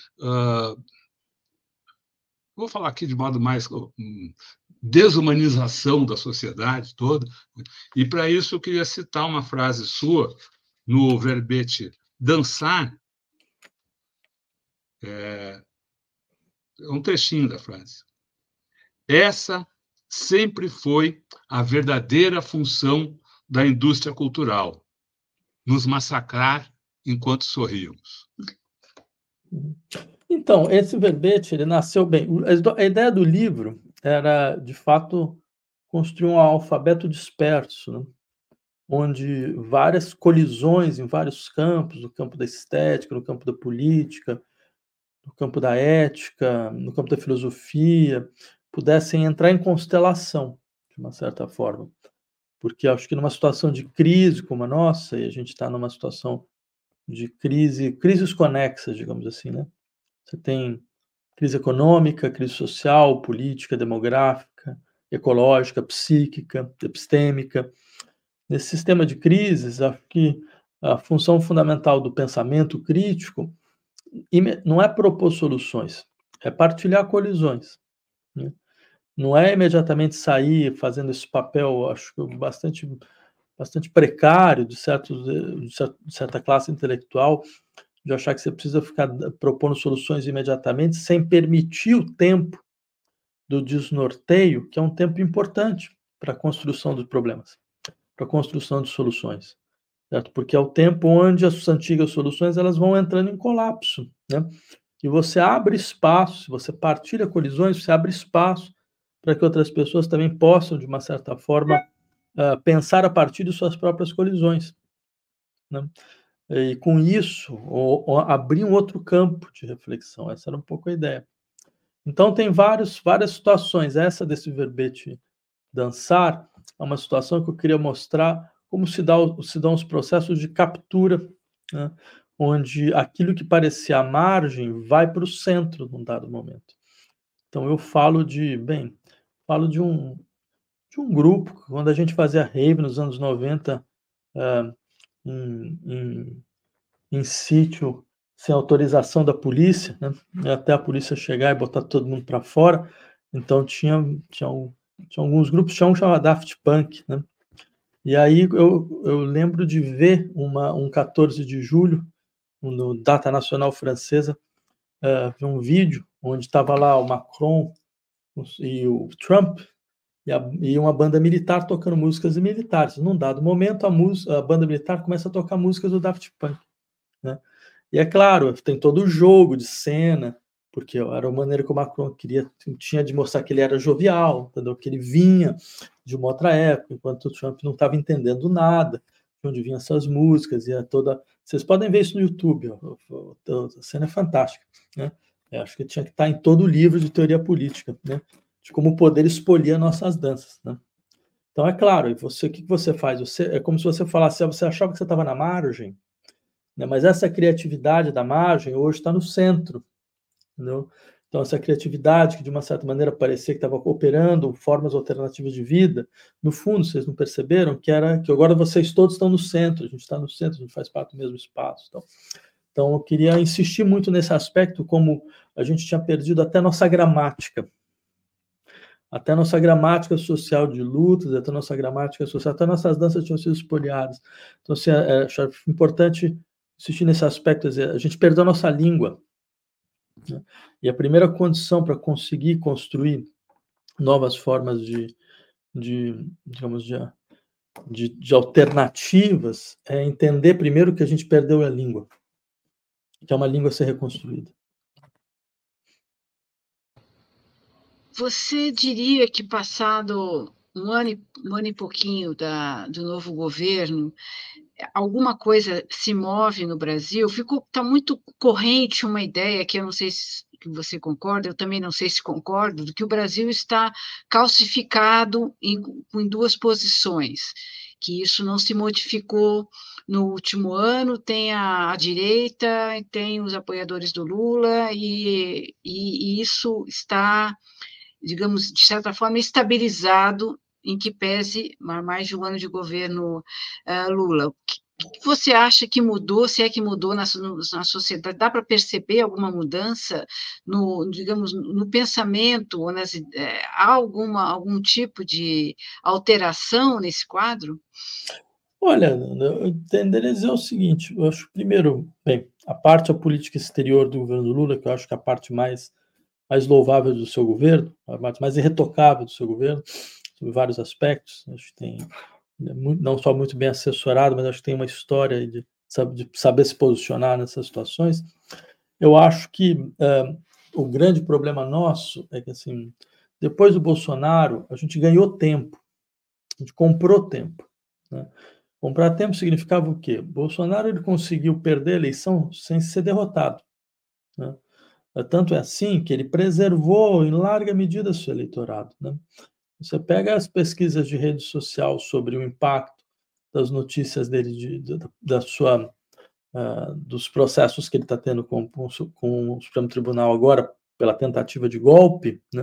vou falar aqui de modo mais desumanização da sociedade toda, e para isso eu queria citar uma frase sua no verbete dançar, um trechinho da frase. Essa sempre foi a verdadeira função da indústria cultural, nos massacrar enquanto sorríamos. Então, esse verbete, ele nasceu bem. A ideia do livro era, de fato, construir um alfabeto disperso, né? Onde várias colisões em vários campos, no campo da estética, no campo da política, no campo da ética, no campo da filosofia, pudessem entrar em constelação, de uma certa forma. Porque acho que numa situação de crise como a nossa, e a gente está numa situação de crises conexas, digamos assim, né? Você tem crise econômica, crise social, política, demográfica, ecológica, psíquica, epistêmica. Nesse sistema de crises, acho que a função fundamental do pensamento crítico não é propor soluções, é partilhar colisões, né? Não é imediatamente sair fazendo esse papel, acho que bastante precário de certa classe intelectual, de achar que você precisa ficar propondo soluções imediatamente, sem permitir o tempo do desnorteio, que é um tempo importante para a construção dos problemas, para a construção de soluções, certo? Porque é o tempo onde as antigas soluções elas vão entrando em colapso, né? E você abre espaço, se você partilha colisões, você abre espaço para que outras pessoas também possam, de uma certa forma, pensar a partir de suas próprias colisões, né? E com isso, ou abrir um outro campo de reflexão. Essa era um pouco a ideia. Então, tem várias situações. Essa desse verbete dançar é uma situação que eu queria mostrar como se dão os processos de captura, né? Onde aquilo que parecia a margem vai para o centro num dado momento. Então, eu falo de um grupo, quando a gente fazia rave nos anos 90, em sítio, sem autorização da polícia, né? Até a polícia chegar e botar todo mundo para fora. Então, tinha alguns grupos, tinha um chamado Daft Punk, né? E aí eu lembro de ver um 14 de julho, no Data Nacional Francesa, um vídeo onde estava lá o Macron e o Trump e uma banda militar tocando músicas militares. Num dado momento, a banda militar começa a tocar músicas do Daft Punk, né? E é claro, tem todo o jogo de cena, porque era a maneira que o Macron tinha de mostrar que ele era jovial, entendeu? Que ele vinha de uma outra época, enquanto o Trump não estava entendendo nada de onde vinham essas músicas, e vocês podem ver isso no YouTube, a cena é fantástica, né? Eu acho que tinha que estar em todo o livro de teoria política, né? De como o poder expolia nossas danças, né? Então, é claro, o que você faz? É como se você falasse, você achava que você estava na margem, né? Mas essa criatividade da margem hoje está no centro, entendeu? Então, essa criatividade que, de uma certa maneira, parecia que estava operando formas alternativas de vida, no fundo, vocês não perceberam que agora vocês todos estão no centro, a gente está no centro, a gente faz parte do mesmo espaço. Então, eu queria insistir muito nesse aspecto, como a gente tinha perdido até nossa gramática social de lutas, até nossa gramática social, até nossas danças tinham sido espoliadas. Então, assim, acho importante insistir nesse aspecto, a gente perdeu a nossa língua, né? E a primeira condição para conseguir construir novas formas digamos, de alternativas é entender primeiro que a gente perdeu a língua, que é uma língua a ser reconstruída. Você diria que passado um ano e pouquinho do novo governo, alguma coisa se move no Brasil? Está muito corrente uma ideia que eu não sei se você concorda, eu também não sei se concordo, de que o Brasil está calcificado em duas posições, que isso não se modificou no último ano, tem a direita, tem os apoiadores do Lula, e isso está, digamos, de certa forma, estabilizado, em que pese mais de um ano de governo Lula. O que você acha que mudou, se é que mudou na sociedade? Dá para perceber alguma mudança digamos, no pensamento, ou há algum tipo de alteração nesse quadro? Olha, eu tenderia a dizer o seguinte, eu acho, primeiro, bem, a política exterior do governo Lula, que eu acho que é a parte mais louvável do seu governo, a parte mais irretocável do seu governo, sob vários aspectos. Acho que tem, não só muito bem assessorado, mas acho que tem uma história de saber se posicionar nessas situações. Eu acho que o grande problema nosso é que, assim, depois do Bolsonaro, a gente ganhou tempo, a gente comprou tempo, né? Comprar tempo significava o quê? Bolsonaro, ele conseguiu perder a eleição sem ser derrotado, né? Tanto é assim que ele preservou em larga medida seu eleitorado, né? Você pega as pesquisas de rede social sobre o impacto das notícias dele, dos processos que ele está tendo com o Supremo Tribunal agora, pela tentativa de golpe, né?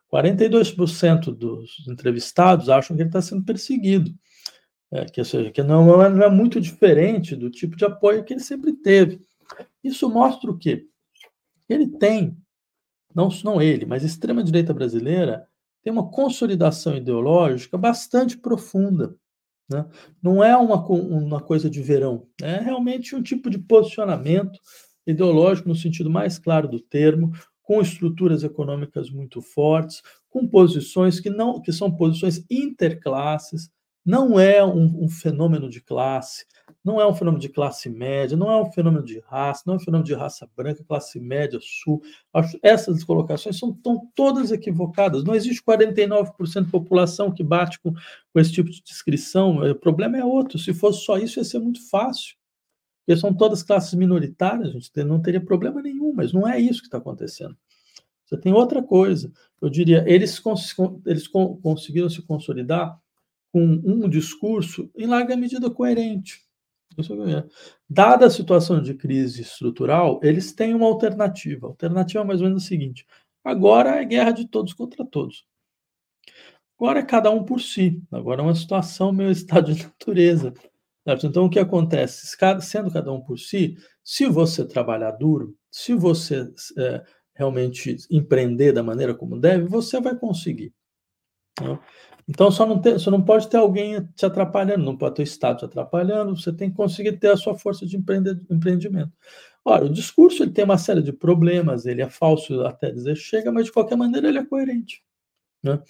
42% dos entrevistados acham que ele está sendo perseguido. Ou seja, que não é muito diferente do tipo de apoio que ele sempre teve. Isso mostra o quê? Ele tem, não ele, mas a extrema-direita brasileira tem uma consolidação ideológica bastante profunda, né? Não é uma coisa de verão, é realmente um tipo de posicionamento ideológico no sentido mais claro do termo, com estruturas econômicas muito fortes, com posições que são posições interclasses. Não é um fenômeno de classe, não é um fenômeno de classe média, não é um fenômeno de raça, não é um fenômeno de raça branca, classe média, sul. Essas colocações estão todas equivocadas. Não existe 49% da população que bate com esse tipo de descrição. O problema é outro. Se fosse só isso, ia ser muito fácil. Porque são todas classes minoritárias, a gente não teria problema nenhum, mas não é isso que está acontecendo. Você tem outra coisa. Eu diria, eles conseguiram se consolidar com um discurso em larga medida coerente. Dada a situação de crise estrutural, eles têm uma alternativa. A alternativa é mais ou menos a seguinte: agora é guerra de todos contra todos. Agora é cada um por si. Agora é uma situação meio estado de natureza. Certo? Então, o que acontece? Sendo cada um por si, se você trabalhar duro, se você realmente empreender da maneira como deve, você vai conseguir, né? Então, você não pode ter alguém te atrapalhando, não pode ter o Estado te atrapalhando, você tem que conseguir ter a sua força de empreendimento. Ora, o discurso ele tem uma série de problemas, ele é falso até dizer chega, mas de qualquer maneira ele é coerente, né?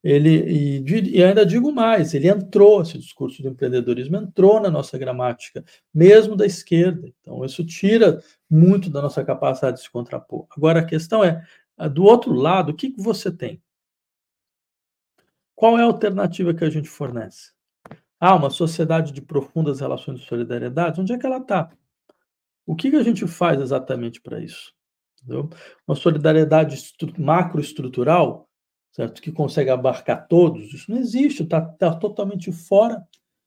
E ainda digo mais, esse discurso do empreendedorismo entrou na nossa gramática, mesmo da esquerda. Então, isso tira muito da nossa capacidade de se contrapor. Agora, a questão é, do outro lado, o que você tem? Qual é a alternativa que a gente fornece? Uma sociedade de profundas relações de solidariedade? Onde é que ela está? O que a gente faz exatamente para isso? Entendeu? Uma solidariedade macroestrutural, certo? Que consegue abarcar todos, isso não existe, está totalmente fora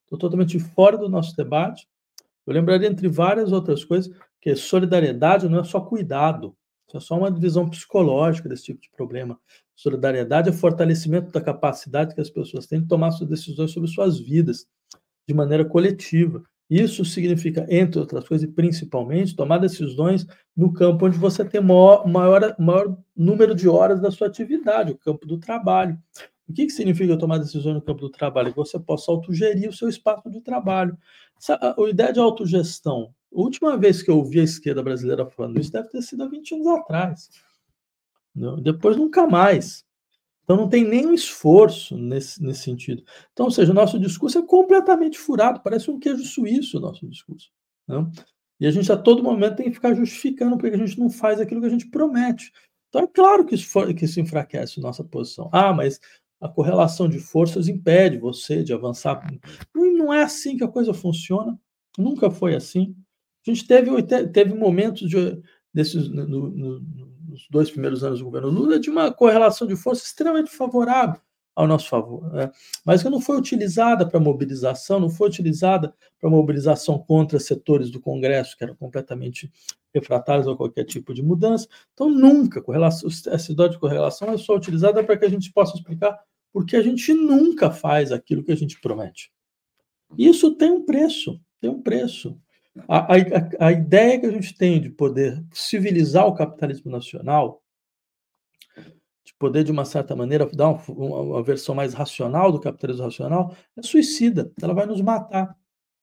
do nosso debate. Eu lembraria, entre várias outras coisas, que solidariedade não é só cuidado, isso é só uma divisão psicológica desse tipo de problema. Solidariedade é fortalecimento da capacidade que as pessoas têm de tomar suas decisões sobre suas vidas de maneira coletiva. Isso significa, entre outras coisas, e principalmente, tomar decisões no campo onde você tem maior número de horas da sua atividade, o campo do trabalho. O que significa tomar decisões no campo do trabalho? Que você possa autogerir o seu espaço de trabalho. A ideia de autogestão, a última vez que eu ouvi a esquerda brasileira falando isso deve ter sido há 20 anos atrás. Depois, nunca mais. Então, não tem nenhum esforço nesse sentido. Então, ou seja, o nosso discurso é completamente furado, parece um queijo suíço o nosso discurso, né? E a gente, a todo momento, tem que ficar justificando porque a gente não faz aquilo que a gente promete. Então, é claro que isso enfraquece a nossa posição. Mas a correlação de forças impede você de avançar. Não é assim que a coisa funciona, nunca foi assim. A gente teve momentos desses, nos 2 primeiros anos do governo Lula, de uma correlação de força extremamente favorável. ao nosso favor, né? Mas que não foi utilizada para mobilização, não foi utilizada para mobilização contra setores do Congresso que eram completamente refratários a qualquer tipo de mudança. Então, nunca, essa ideia de correlação é só utilizada para que a gente possa explicar por que a gente nunca faz aquilo que a gente promete. Isso tem um preço, tem um preço. A ideia que a gente tem de poder civilizar o capitalismo nacional, de poder, de uma certa maneira, dar uma versão mais racional do capitalismo racional, é suicida, ela vai nos matar.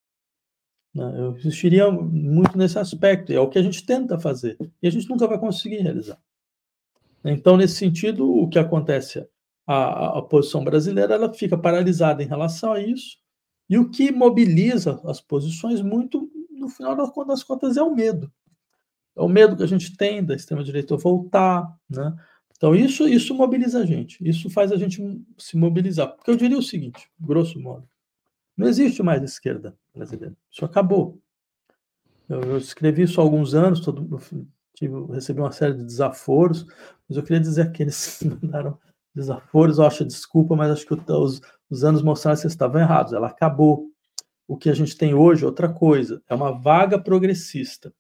Eu insistiria muito nesse aspecto, é o que a gente tenta fazer, e a gente nunca vai conseguir realizar. Então, nesse sentido, o que acontece, a posição brasileira ela fica paralisada em relação a isso, e o que mobiliza as posições muito, no final das contas, é o medo. É o medo que a gente tem da extrema-direita voltar, né? Então, isso mobiliza a gente, isso faz a gente se mobilizar. Porque eu diria o seguinte, grosso modo, não existe mais esquerda brasileira, isso acabou. Eu escrevi isso há alguns anos, recebi uma série de desaforos, mas eu queria dizer que eles mandaram desaforos, eu acho desculpa, mas acho que os anos mostraram que vocês estavam errados, ela acabou. O que a gente tem hoje é outra coisa, é uma vaga progressista,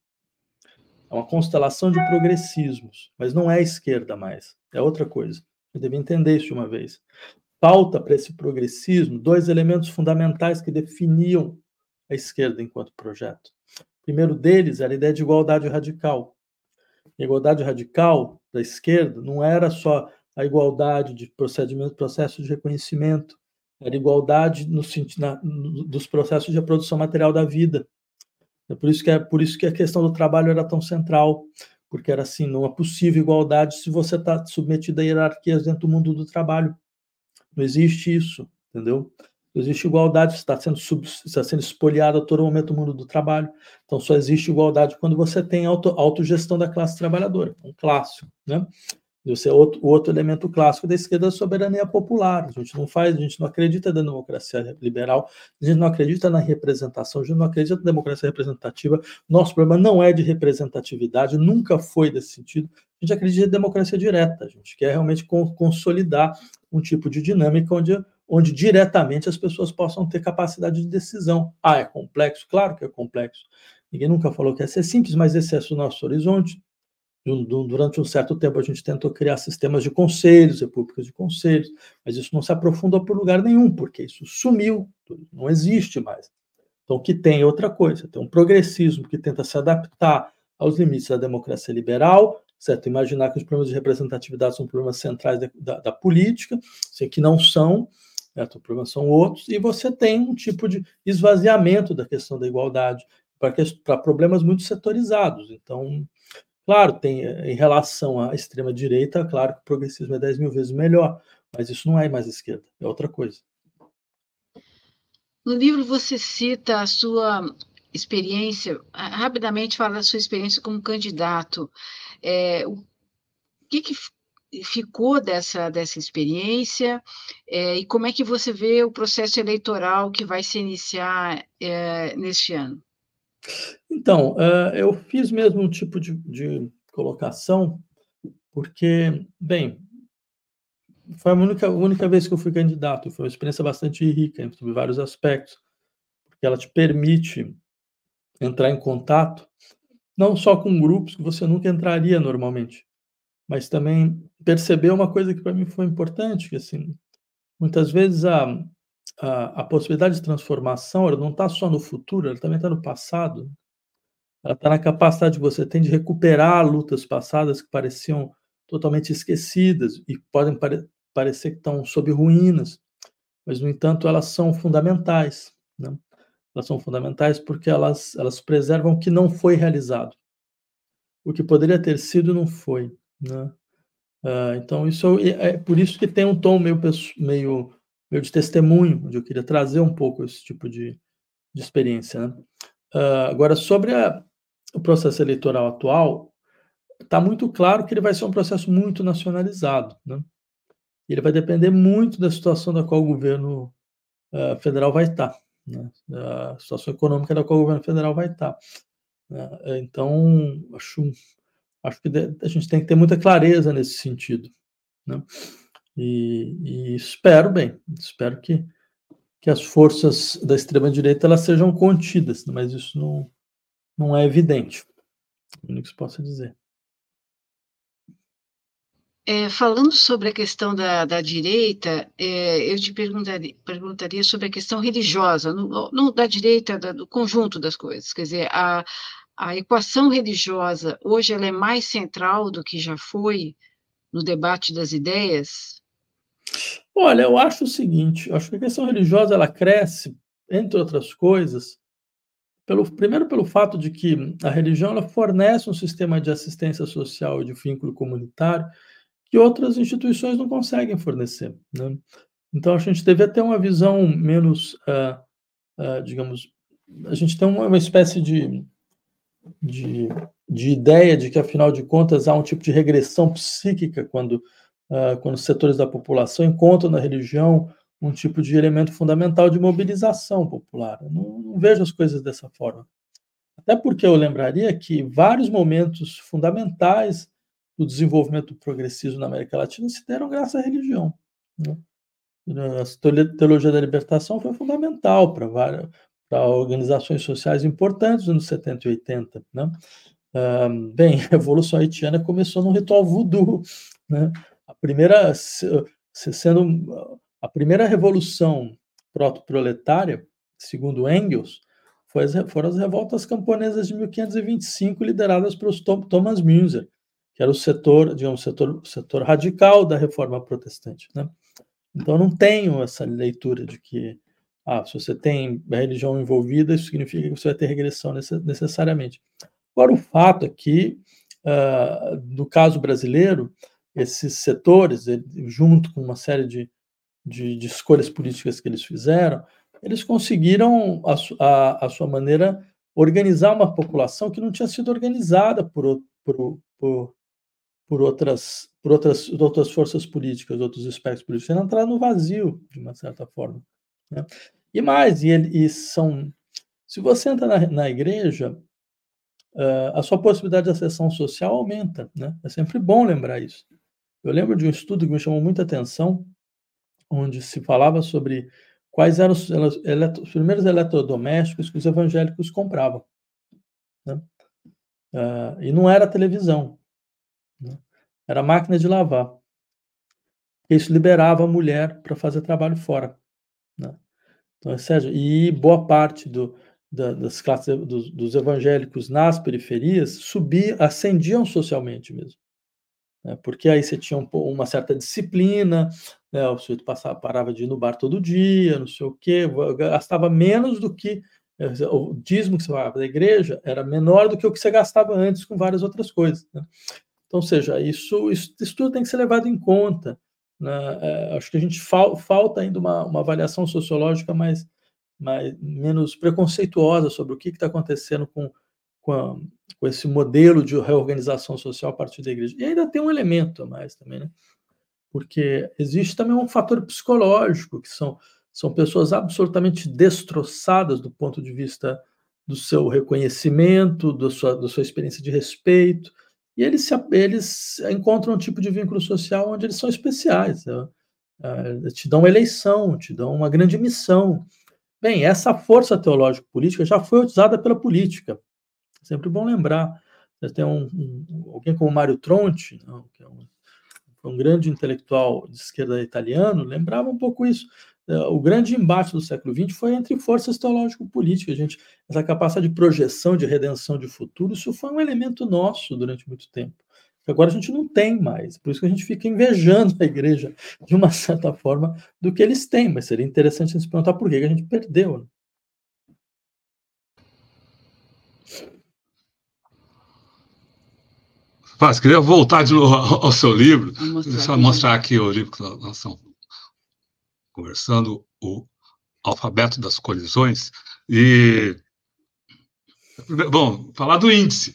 é uma constelação de progressismos, mas não é esquerda mais, é outra coisa. Eu devia entender isso de uma vez. Falta para esse progressismo 2 elementos fundamentais que definiam a esquerda enquanto projeto. O primeiro deles era a ideia de igualdade radical. A igualdade radical da esquerda não era só a igualdade de processo de reconhecimento, era igualdade no sentido dos processos de produção material da vida. É por isso que a questão do trabalho era tão central, porque era assim, não é possível igualdade se você está submetido a hierarquias dentro do mundo do trabalho. Não existe isso, entendeu? Não existe igualdade, você está sendo espoliado a todo momento no mundo do trabalho. Então, só existe igualdade quando você tem autogestão da classe trabalhadora, um clássico, né? Esse é o outro elemento clássico da esquerda, a soberania popular. A gente não acredita na democracia liberal, a gente não acredita na representação, a gente não acredita na democracia representativa. Nosso problema não é de representatividade, nunca foi desse sentido. A gente acredita em democracia direta, a gente quer realmente consolidar um tipo de dinâmica onde diretamente as pessoas possam ter capacidade de decisão. É complexo? Claro que é complexo. Ninguém nunca falou que ia ser simples, mas esse é o nosso horizonte. Durante um certo tempo, a gente tentou criar sistemas de conselhos, repúblicas de conselhos, mas isso não se aprofundou por lugar nenhum, porque isso sumiu, não existe mais. Então, o que tem é outra coisa, tem um progressismo que tenta se adaptar aos limites da democracia liberal, certo? Imaginar que os problemas de representatividade são problemas centrais da política, que não são, certo? Os problemas são outros, e você tem um tipo de esvaziamento da questão da igualdade para problemas muito setorizados. Então, claro, tem em relação à extrema-direita, claro que o progressismo é 10 mil vezes melhor, mas isso não é mais esquerda, é outra coisa. No livro você cita a sua experiência, rapidamente fala da sua experiência como candidato. O que ficou dessa experiência e como é que você vê o processo eleitoral que vai se iniciar neste ano? Então, eu fiz mesmo um tipo de colocação, porque, bem, foi a única vez que eu fui candidato, foi uma experiência bastante rica, em vários aspectos, porque ela te permite entrar em contato, não só com grupos que você nunca entraria normalmente, mas também perceber uma coisa que para mim foi importante, que assim, muitas vezes a possibilidade de transformação, ela não está só no futuro, ela também está no passado. Ela está na capacidade que você tem de recuperar lutas passadas que pareciam totalmente esquecidas e podem parecer que estão sob ruínas, mas, no entanto, elas são fundamentais, né? Elas são fundamentais porque elas preservam o que não foi realizado. O que poderia ter sido não foi, né? Então isso é por isso que tem um tom meio de testemunho, onde eu queria trazer um pouco esse tipo de experiência, né? Agora, sobre o processo eleitoral atual, está muito claro que ele vai ser um processo muito nacionalizado, né? Ele vai depender muito da situação da qual o governo federal vai estar, né? A situação econômica da qual o governo federal vai estar, né? Então, acho que a gente tem que ter muita clareza nesse sentido, né? E espero que as forças da extrema-direita elas sejam contidas, mas isso não é evidente, é o único que se possa dizer. Falando sobre a questão da direita, eu te perguntaria sobre a questão religiosa, da direita, do conjunto das coisas. Quer dizer, a equação religiosa, hoje, ela é mais central do que já foi no debate das ideias? Olha, eu acho o seguinte, eu acho que a questão religiosa ela cresce, entre outras coisas, primeiro pelo fato de que a religião ela fornece um sistema de assistência social e de vínculo comunitário que outras instituições não conseguem fornecer, né. Então a gente devia ter uma visão menos, digamos, a gente tem uma espécie de de ideia de que, afinal de contas, há um tipo de regressão psíquica quando os setores da população encontram na religião um tipo de elemento fundamental de mobilização popular. Eu não vejo as coisas dessa forma. Até porque eu lembraria que vários momentos fundamentais do desenvolvimento do progressismo na América Latina se deram graças à religião, né. A teologia da libertação foi fundamental para organizações sociais importantes nos anos 70 e 80, né. Bem, a Revolução Haitiana começou num ritual voodoo, né. A primeira a primeira revolução proto-proletária, segundo Engels, foram as revoltas camponesas de 1525, lideradas pelos Thomas Müntzer, que era o setor, digamos, setor radical da reforma protestante, né. Então, eu não tenho essa leitura de que, se você tem a religião envolvida, isso significa que você vai ter regressão necessariamente. Agora, o fato é que, no caso brasileiro, esses setores, junto com uma série de escolhas políticas que eles fizeram, eles conseguiram, à sua maneira, organizar uma população que não tinha sido organizada por outras forças políticas, outros espectros políticos. Eles entraram no vazio, de uma certa forma, né. E mais, se você entra na igreja, a sua possibilidade de ascensão social aumenta, né. É sempre bom lembrar isso. Eu lembro de um estudo que me chamou muita atenção, onde se falava sobre quais eram os primeiros eletrodomésticos que os evangélicos compravam, né. E não era televisão, né, era máquina de lavar. Isso liberava a mulher para fazer trabalho fora, né. Então, ou seja, e boa parte das classes dos evangélicos nas periferias ascendiam socialmente mesmo, né, porque aí você tinha uma certa disciplina, né, o sujeito parava de ir no bar todo dia, não sei o quê, gastava menos do que o dízimo que você pagava da igreja era menor do que o que você gastava antes com várias outras coisas, né. Então, ou seja, isso tudo tem que ser levado em conta, né. Acho que a gente falta ainda uma avaliação sociológica menos preconceituosa sobre o que está acontecendo com a com esse modelo de reorganização social a partir da igreja. E ainda tem um elemento a mais também, né, porque existe também um fator psicológico, que são pessoas absolutamente destroçadas do ponto de vista do seu reconhecimento, da sua experiência de respeito, e eles encontram um tipo de vínculo social onde eles são especiais, te dão uma eleição, te dão uma grande missão. Bem, essa força teológico-política já foi usada pela política. É sempre bom lembrar. Você tem alguém como Mário Tronti, não, que é um grande intelectual de esquerda italiano, lembrava um pouco isso. O grande embate do século XX foi entre forças teológico-políticas. Essa capacidade de projeção, de redenção de futuro, isso foi um elemento nosso durante muito tempo. Agora a gente não tem mais. Por isso que a gente fica invejando a igreja, de uma certa forma, do que eles têm. Mas seria interessante a gente se perguntar por que a gente perdeu, né? Queria voltar de novo ao seu livro. Deixa eu mostrar aqui o livro que nós estamos conversando, o Alfabeto das Colisões. E, bom, falar do índice.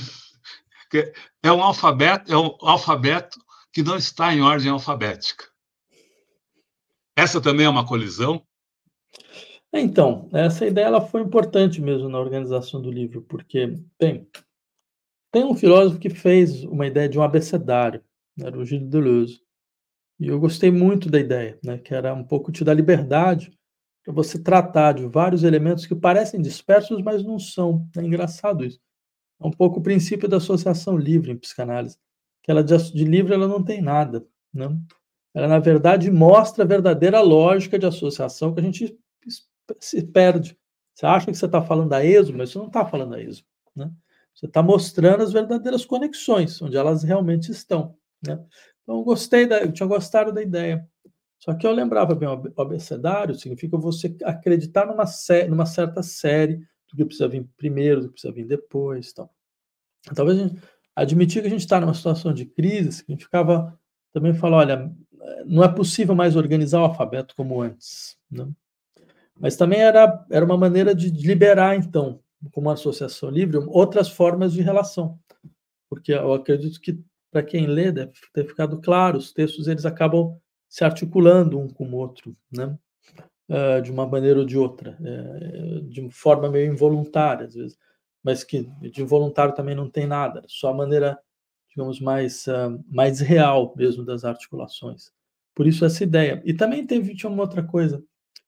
É um alfabeto que não está em ordem alfabética. Essa também é uma colisão? Então, essa ideia ela foi importante mesmo na organização do livro, porque, bem, tem um filósofo que fez uma ideia de um abecedário, era o Gilles Deleuze. E eu gostei muito da ideia, né, que era um pouco te dar liberdade para você tratar de vários elementos que parecem dispersos, mas não são. É engraçado isso. É um pouco o princípio da associação livre em psicanálise, que ela de livre ela não tem nada, né. Ela, na verdade, mostra a verdadeira lógica de associação que a gente se perde. Você acha que você está falando a esmo, mas você não está falando a esmo, né. Você está mostrando as verdadeiras conexões, onde elas realmente estão, né. Então eu tinha gostado da ideia. Só que eu lembrava bem, o abecedário significa você acreditar numa certa série, do que precisa vir primeiro, do que precisa vir depois, tal. Talvez admitir que a gente está numa situação de crise significava também falar: "Olha, não é possível mais organizar o alfabeto como antes", né. Mas também era uma maneira de liberar, então, como associação livre, outras formas de relação, porque eu acredito que para quem lê deve ter ficado claro, os textos eles acabam se articulando um com o outro, né, de uma maneira ou de outra, de forma meio involuntária, às vezes, mas que de involuntário também não tem nada, só a maneira, digamos, mais real mesmo das articulações. Por isso essa ideia. E também tinha uma outra coisa,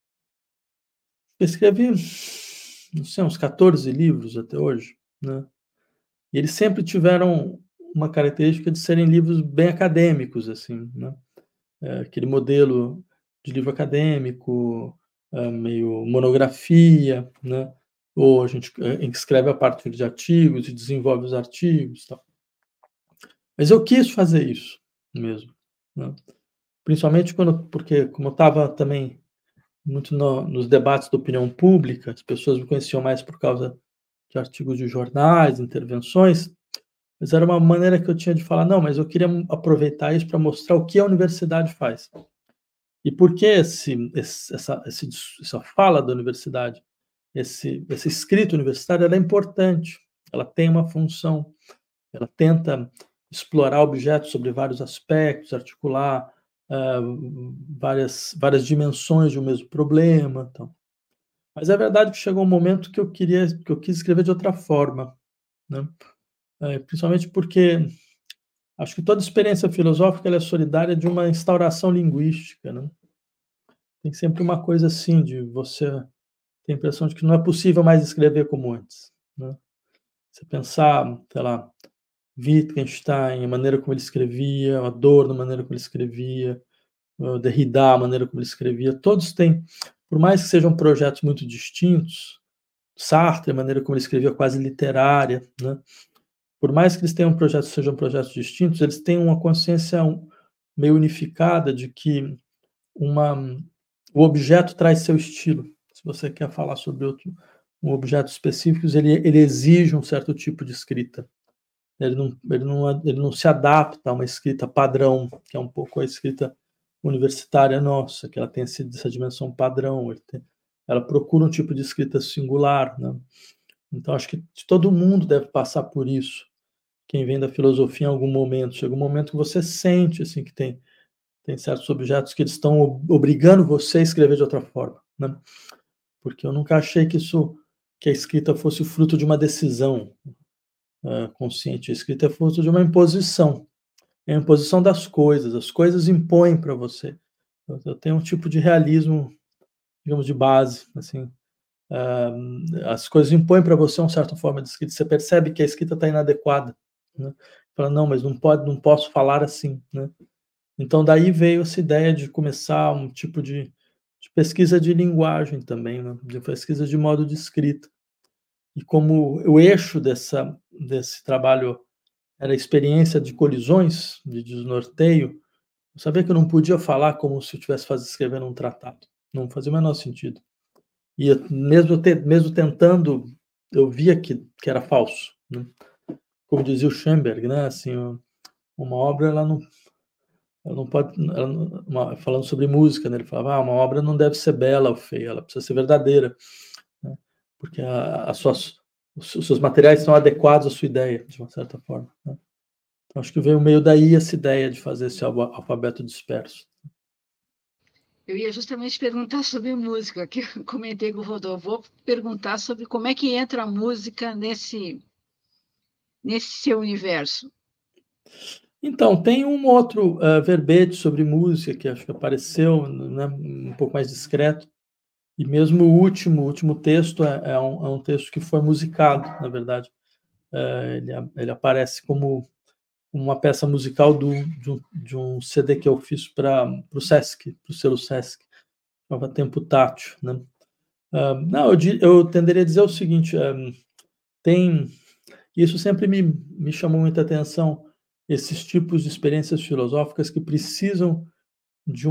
eu escrevi, não sei, uns 14 livros até hoje, né, e eles sempre tiveram uma característica de serem livros bem acadêmicos, assim, né, aquele modelo de livro acadêmico, meio monografia, né, ou a gente, escreve a partir de artigos e desenvolve os artigos, tal. Mas eu quis fazer isso mesmo, né, principalmente porque como eu estava também muito nos debates da opinião pública, as pessoas me conheciam mais por causa de artigos de jornais, intervenções, mas era uma maneira que eu tinha de falar: "Não, mas eu queria aproveitar isso para mostrar o que a universidade faz". E por que essa fala da universidade, essa escrita universitária, ela é importante, ela tem uma função, ela tenta explorar objetos sobre vários aspectos, articular, hã, várias dimensões de um mesmo problema, então. Mas é verdade que chegou um momento que eu quis escrever de outra forma, né, principalmente porque acho que toda experiência filosófica ela é solidária de uma instauração linguística, né. Tem sempre uma coisa assim de você ter a impressão de que não é possível mais escrever como antes, né. Você pensar, sei lá, Wittgenstein, a maneira como ele escrevia, Adorno, a maneira como ele escrevia, o Derrida, a maneira como ele escrevia, todos têm, por mais que sejam projetos muito distintos, Sartre, a maneira como ele escrevia quase literária, né, por mais que eles tenham projetos sejam projetos distintos, eles têm uma consciência meio unificada de que uma o objeto traz seu estilo. Se você quer falar sobre um objeto específico, ele exige um certo tipo de escrita. Ele não se adapta a uma escrita padrão, que é um pouco a escrita universitária nossa, que ela tem essa dimensão padrão, ela procura um tipo de escrita singular, né. Então acho que todo mundo deve passar por isso, quem vem da filosofia em algum momento. Chega um momento que você sente, assim, que tem certos objetos que eles estão obrigando você a escrever de outra forma, né. Porque eu nunca achei que a escrita fosse fruto de uma decisão, consciente. A escrita é fruto de uma imposição, é a imposição das coisas, as coisas impõem para você. Eu tenho um tipo de realismo, digamos, de base, assim, hã, as coisas impõem para você uma certa forma de escrita, você percebe que a escrita está inadequada, né, fala: "Não, mas não posso falar assim", né. Então daí veio essa ideia de começar um tipo de pesquisa de linguagem também, né, de pesquisa de modo de escrita. E como o eixo desse trabalho era a experiência de colisões, de desnorteio, eu sabia que eu não podia falar como se eu estivesse escrevendo um tratado, não fazia o menor sentido. E mesmo tentando, eu via que era falso, né. Como dizia o Schoenberg, né, assim, uma obra ela não pode ela não falando sobre música, né, ele falava: "Ah, uma obra não deve ser bela ou feia, ela precisa ser verdadeira", né, porque a as suas os seus materiais são adequados à sua ideia, de uma certa forma, né. Então acho que veio meio daí essa ideia de fazer esse alfabeto disperso. Eu ia justamente perguntar sobre música, que eu comentei com o Rodolfo, vou perguntar sobre como é que entra a música nesse seu universo. Então, tem um outro verbete sobre música que acho que apareceu, né, um pouco mais discreto, e mesmo o último texto é um texto que foi musicado, na verdade. Ele aparece como uma peça musical de um CD que eu fiz para o Sesc, para o selo Sesc, chamava Tempo Tátil, né? Não, eu tenderia a dizer o seguinte, tem... Isso sempre me chamou muita atenção, esses tipos de experiências filosóficas que precisam de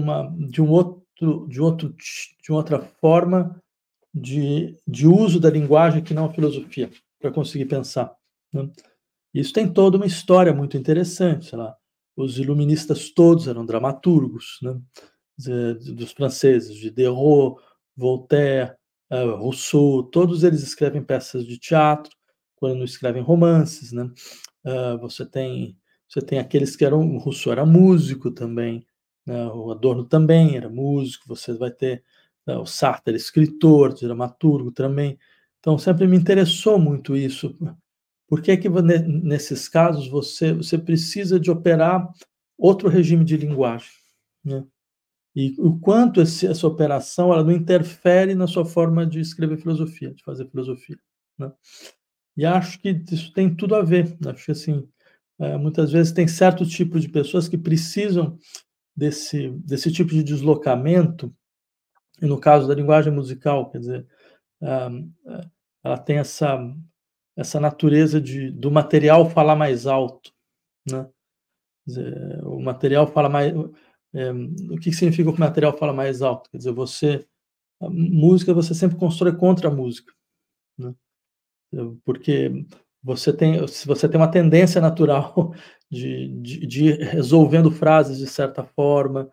outra forma de uso da linguagem que não a filosofia, para conseguir pensar, né? Isso tem toda uma história muito interessante, sei lá, os iluministas todos eram dramaturgos, né? Dos franceses, Diderot, Voltaire, Rousseau, todos eles escrevem peças de teatro, quando não escrevem romances, né? Você tem aqueles que eram... O Rousseau era músico também, né? O Adorno também era músico, você vai ter o Sartre, escritor, dramaturgo também. Então, sempre me interessou muito isso. Por que que nesses casos você precisa de operar outro regime de linguagem, né? E o quanto essa operação ela não interfere na sua forma de escrever filosofia, de fazer filosofia, né? E acho que isso tem tudo a ver. Acho que assim, muitas vezes tem certo tipo de pessoas que precisam desse tipo de deslocamento, e no caso da linguagem musical, quer dizer, ah, ela tem essa natureza do material falar mais alto, né? Quer dizer, o material fala mais... o que significa que o material fala mais alto? Quer dizer, a música você sempre constrói contra a música, né? Porque se você tem uma tendência natural de ir resolvendo frases de certa forma,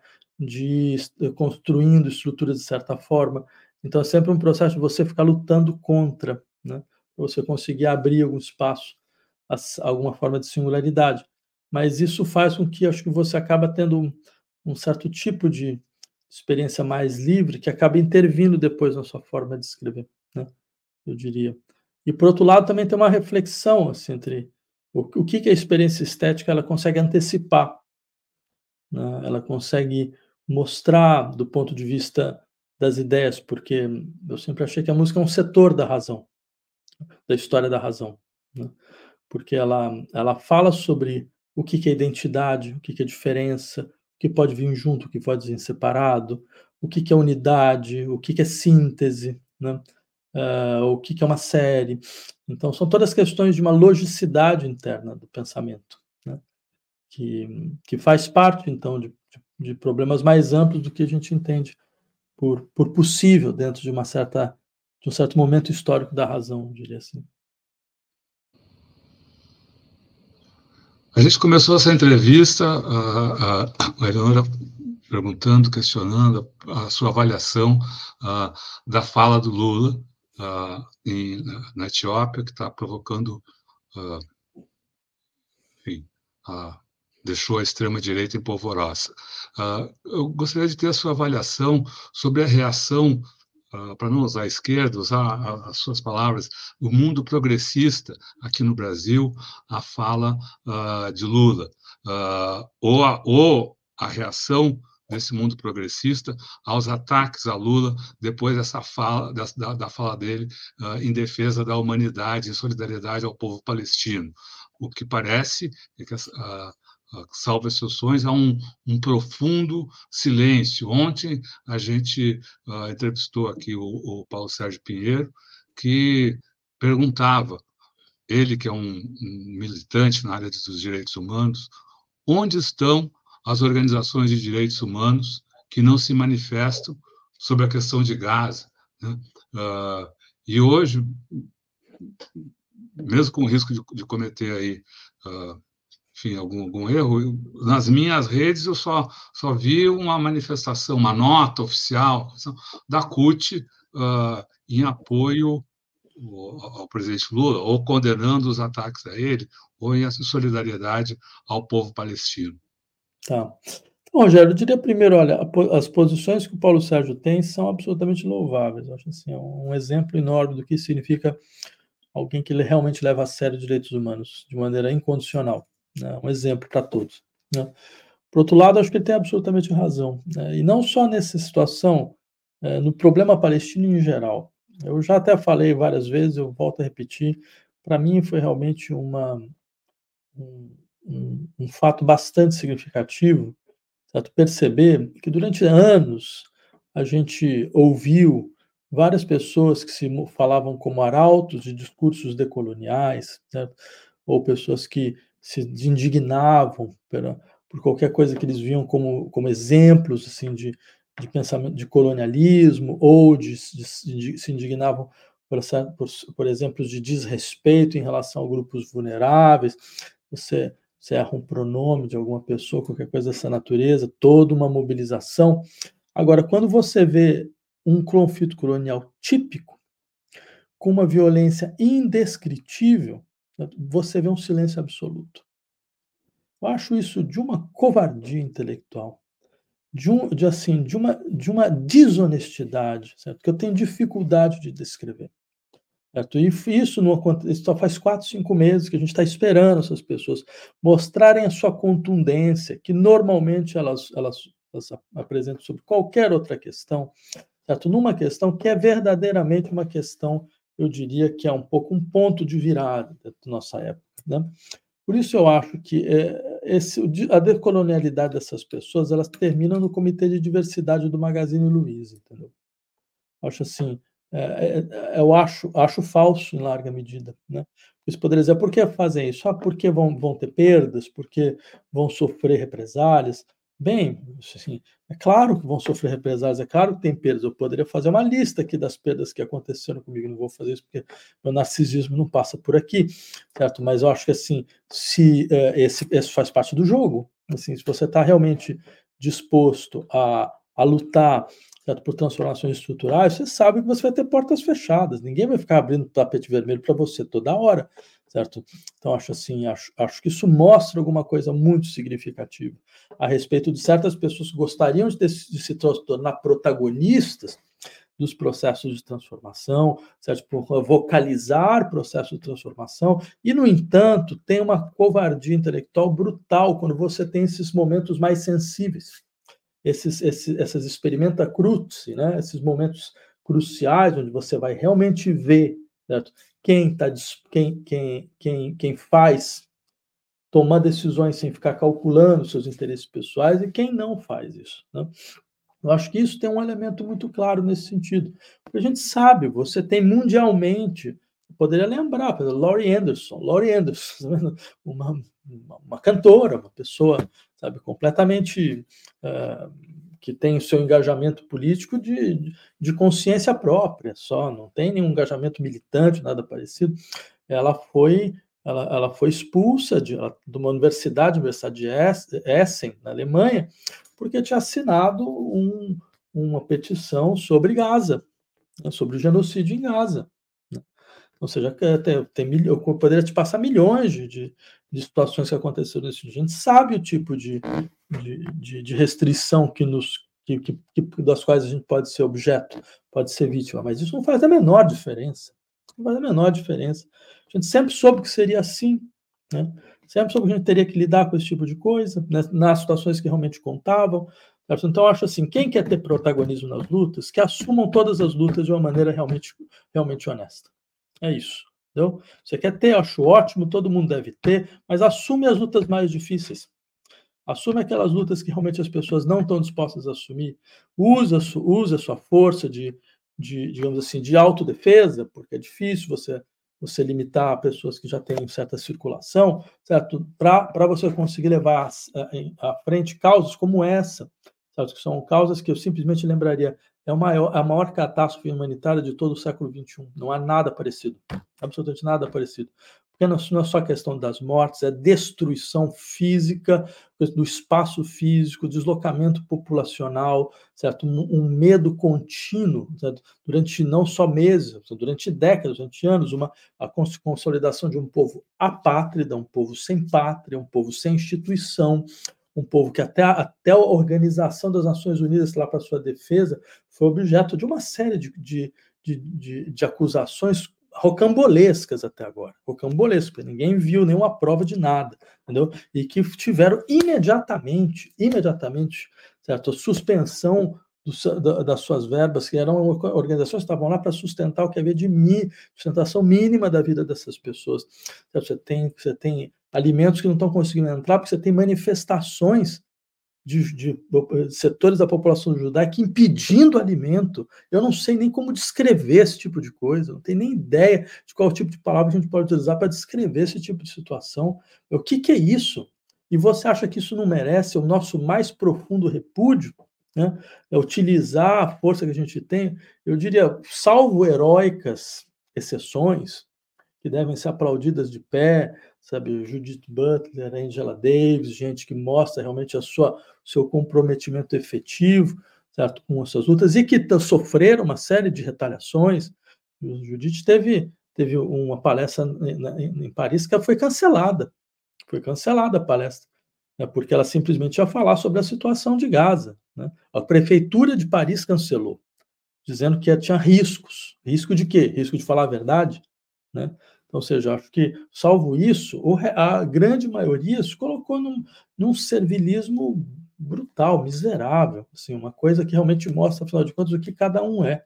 construindo estruturas de certa forma, então é sempre um processo de você ficar lutando contra, né, para você conseguir abrir algum espaço, alguma forma de singularidade. Mas isso faz com que acho que você acaba tendo um certo tipo de experiência mais livre que acaba intervindo depois na sua forma de escrever, né, eu diria. E por outro lado também tem uma reflexão assim, entre o que a experiência estética ela consegue antecipar, né? Ela consegue mostrar do ponto de vista das ideias, porque eu sempre achei que a música é um setor da razão, da história da razão, né? Porque ela fala sobre o que é identidade, o que é diferença, o que pode vir junto, o que pode vir separado, o que é unidade, o que é síntese, né? O que é uma série. Então, são todas questões de uma logicidade interna do pensamento, né? Que faz parte, então, de problemas mais amplos do que a gente entende por possível dentro de um certo momento histórico da razão, eu diria assim. A gente começou essa entrevista, a Eleonora perguntando, questionando a sua avaliação da fala do Lula na Etiópia, que está provocando, enfim, deixou a extrema-direita em polvorosa. Eu gostaria de ter a sua avaliação sobre a reação, para não usar a esquerda, usar as suas palavras, o mundo progressista aqui no Brasil, a fala de Lula, ou a reação desse mundo progressista aos ataques a Lula depois dessa fala, da fala dele em defesa da humanidade, em solidariedade ao povo palestino. O que parece é que salvo exceções, há um profundo silêncio. Ontem a gente entrevistou aqui o Paulo Sérgio Pinheiro, que perguntava, ele que é um militante na área dos direitos humanos, onde estão as organizações de direitos humanos que não se manifestam sobre a questão de Gaza, né? E hoje, mesmo com o risco de cometer aí enfim, algum erro, nas minhas redes eu só vi uma manifestação, uma nota oficial da CUT em apoio ao presidente Lula, ou condenando os ataques a ele, ou em solidariedade ao povo palestino. Tá. Então, Rogério, eu diria primeiro, olha, as posições que o Paulo Sérgio tem são absolutamente louváveis. Eu acho assim, é um exemplo enorme do que significa alguém que realmente leva a sério os direitos humanos de maneira incondicional, né? Um exemplo para todos. né? Por outro lado, acho que ele tem absolutamente razão, né? E não só nessa situação, no problema palestino em geral. Eu já até falei várias vezes, eu volto a repetir, para mim foi realmente um fato bastante significativo, certo? Perceber que durante anos a gente ouviu várias pessoas que se falavam como arautos de discursos decoloniais, certo? Ou pessoas que se indignavam por qualquer coisa que eles viam como exemplos assim, de pensamento de colonialismo, ou se indignavam por exemplos de desrespeito em relação a grupos vulneráveis. Você erra um pronome de alguma pessoa, qualquer coisa dessa natureza, toda uma mobilização. Agora, quando você vê um conflito colonial típico, com uma violência indescritível, você vê um silêncio absoluto. Eu acho isso de uma covardia intelectual, de uma desonestidade, certo? Que eu tenho dificuldade de descrever. Certo? E isso não acontece, só faz 4, 5 meses que a gente está esperando essas pessoas mostrarem a sua contundência, que normalmente elas apresentam sobre qualquer outra questão, certo? Numa questão que é verdadeiramente uma questão, eu diria que é um pouco um ponto de virada da nossa época, né? Por isso eu acho que a decolonialidade dessas pessoas, elas terminam no Comitê de Diversidade do Magazine Luiza, entendeu? Acho assim, eu acho falso em larga medida, né? Você poderia dizer: por que fazem isso? Porque vão ter perdas, porque vão sofrer represálias. Bem, assim, é claro que vão sofrer represálias, é claro que tem perdas. Eu poderia fazer uma lista aqui das perdas que aconteceram comigo, não vou fazer isso porque meu narcisismo não passa por aqui, certo? Mas eu acho que assim, se esse faz parte do jogo, assim, se você está realmente disposto a lutar, certo, por transformações estruturais, você sabe que você vai ter portas fechadas, ninguém vai ficar abrindo tapete vermelho para você toda hora, certo? Então, acho que isso mostra alguma coisa muito significativa a respeito de certas pessoas que gostariam de se tornar protagonistas dos processos de transformação, certo? Por vocalizar processos de transformação, e, no entanto, tem uma covardia intelectual brutal quando você tem esses momentos mais sensíveis, essas experimenta cruci, né? Esses momentos cruciais onde você vai realmente ver, certo? Quem faz tomar decisões sem ficar calculando seus interesses pessoais e quem não faz isso, né? Eu acho que isso tem um elemento muito claro nesse sentido, porque a gente sabe, você tem mundialmente, poderia lembrar, por exemplo, Laurie Anderson, uma cantora, uma pessoa, sabe, completamente que tem o seu engajamento político de consciência própria, só não tem nenhum engajamento militante, nada parecido. Ela foi expulsa de uma universidade de Essen, na Alemanha, porque tinha assinado uma petição sobre Gaza, né, sobre o genocídio em Gaza. Né? Ou seja, eu poderia te passar milhões de situações que aconteceram nesse dia. A gente sabe o tipo de restrição das quais a gente pode ser objeto, pode ser vítima, mas isso não faz a menor diferença. Não faz a menor diferença. A gente sempre soube que seria assim, né? Sempre soube que a gente teria que lidar com esse tipo de coisa, né, nas situações que realmente contavam. Então, eu acho assim, quem quer ter protagonismo nas lutas, que assumam todas as lutas de uma maneira realmente honesta. É isso. Entendeu? Você quer ter, eu acho ótimo, todo mundo deve ter, mas assume as lutas mais difíceis. Assume aquelas lutas que realmente as pessoas não estão dispostas a assumir. Usa a sua força digamos assim, de autodefesa, porque é difícil você limitar pessoas que já têm certa circulação, certo? Para você conseguir levar à frente causas como essa, certo? Que são causas que eu simplesmente lembraria, a maior catástrofe humanitária de todo o século XXI. Não há nada parecido, absolutamente nada parecido. Porque não é só questão das mortes, é destruição física do espaço físico, deslocamento populacional, certo? Um medo contínuo, certo? Durante não só meses, durante décadas, durante anos, a consolidação de um povo apátrida, um povo sem pátria, um povo sem instituição, um povo que até a Organização das Nações Unidas, lá para sua defesa, foi objeto de uma série de acusações rocambolescas até agora, rocambolescas, porque ninguém viu nenhuma prova de nada, entendeu? E que tiveram imediatamente, certo? A suspensão das suas verbas, que eram organizações que estavam lá para sustentar o que havia de sustentação mínima da vida dessas pessoas. Você tem alimentos que não estão conseguindo entrar, porque você tem manifestações de setores da população judaica impedindo alimento. Eu não sei nem como descrever esse tipo de coisa, não tenho nem ideia de qual tipo de palavra a gente pode utilizar para descrever esse tipo de situação. O que é isso? E você acha que isso não merece o nosso mais profundo repúdio? Né? É utilizar a força que a gente tem, eu diria, salvo heróicas exceções, que devem ser aplaudidas de pé, sabe, Judith Butler, Angela Davis, gente que mostra realmente seu comprometimento efetivo, certo, com as suas lutas, e que sofreram uma série de retaliações. Judith teve uma palestra em Paris que foi cancelada a palestra, né, porque ela simplesmente ia falar sobre a situação de Gaza. Né? A prefeitura de Paris cancelou, dizendo que tinha riscos. Risco de quê? Risco de falar a verdade? Né? Então, ou seja, acho que, salvo isso, a grande maioria se colocou num servilismo brutal, miserável, assim, uma coisa que realmente mostra, afinal de contas, o que cada um é.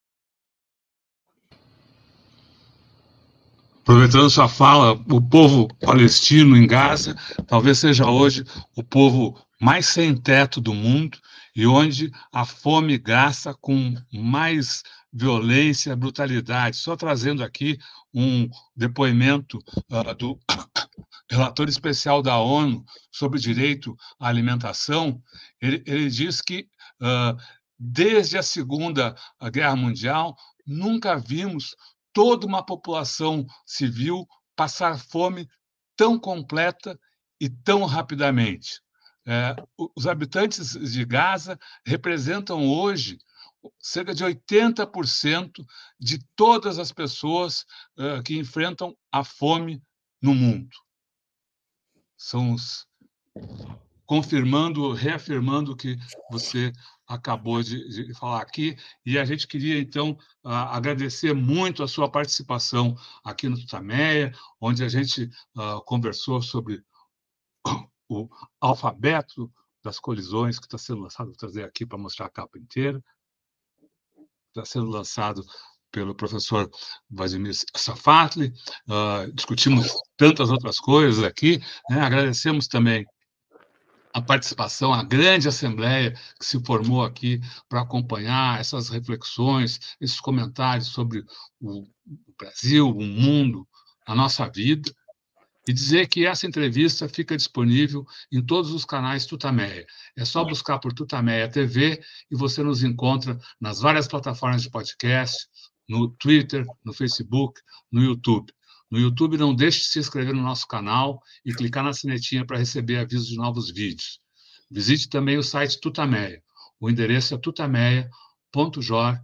Aproveitando sua fala, o povo palestino em Gaza talvez seja hoje o povo mais sem teto do mundo e onde a fome gasta com mais violência, brutalidade. Só trazendo aqui um depoimento do relator especial da ONU sobre direito à alimentação, ele diz que desde a Segunda Guerra Mundial nunca vimos toda uma população civil passar fome tão completa e tão rapidamente. Os habitantes de Gaza representam hoje cerca de 80% de todas as pessoas que enfrentam a fome no mundo. São reafirmando o que você acabou de falar aqui, e a gente queria, então, agradecer muito a sua participação aqui no Tutameia, onde a gente conversou sobre o alfabeto das colisões que está sendo lançado, vou trazer aqui para mostrar a capa inteira, está sendo lançado pelo professor Vladimir Safatli, discutimos tantas outras coisas aqui, né? Agradecemos também a participação, a grande assembleia que se formou aqui para acompanhar essas reflexões, esses comentários sobre o Brasil, o mundo, a nossa vida, e dizer que essa entrevista fica disponível em todos os canais Tutameia. É só buscar por Tutameia TV e você nos encontra nas várias plataformas de podcast, no Twitter, no Facebook, no YouTube. No YouTube, não deixe de se inscrever no nosso canal e clicar na sinetinha para receber avisos de novos vídeos. Visite também o site Tutameia. O endereço é tutameia.jor.br.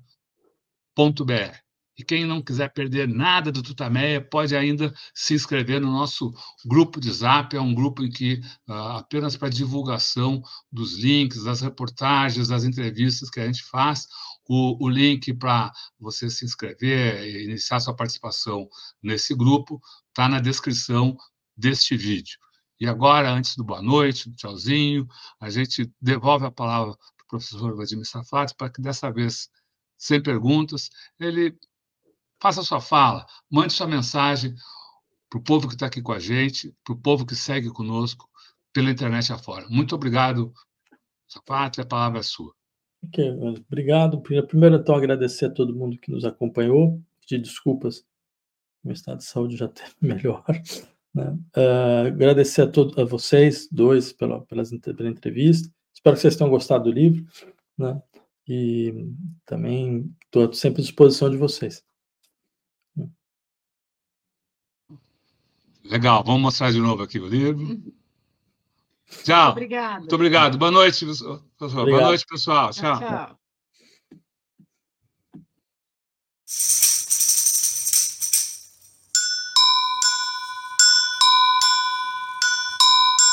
E quem não quiser perder nada do Tutameia pode ainda se inscrever no nosso grupo de Zap. É um grupo em que, apenas para divulgação dos links, das reportagens, das entrevistas que a gente faz, o link para você se inscrever e iniciar sua participação nesse grupo está na descrição deste vídeo. E agora, antes do boa noite, tchauzinho, a gente devolve a palavra para o professor Vladimir Safatli para que, dessa vez, sem perguntas, ele faça sua fala, mande sua mensagem para o povo que está aqui com a gente, para o povo que segue conosco pela internet afora. Muito obrigado, Safatli, a palavra é sua. Okay, obrigado. Primeiro, então, agradecer a todo mundo que nos acompanhou, pedir desculpas, meu estado de saúde já teve melhor. Né? Agradecer a vocês dois pela entrevista. Espero que vocês tenham gostado do livro. Né? E também estou sempre à disposição de vocês. Legal, vamos mostrar de novo aqui o livro. Tchau. Obrigada. Muito obrigado. Boa noite, pessoal. Boa noite, pessoal. Tchau. Tchau.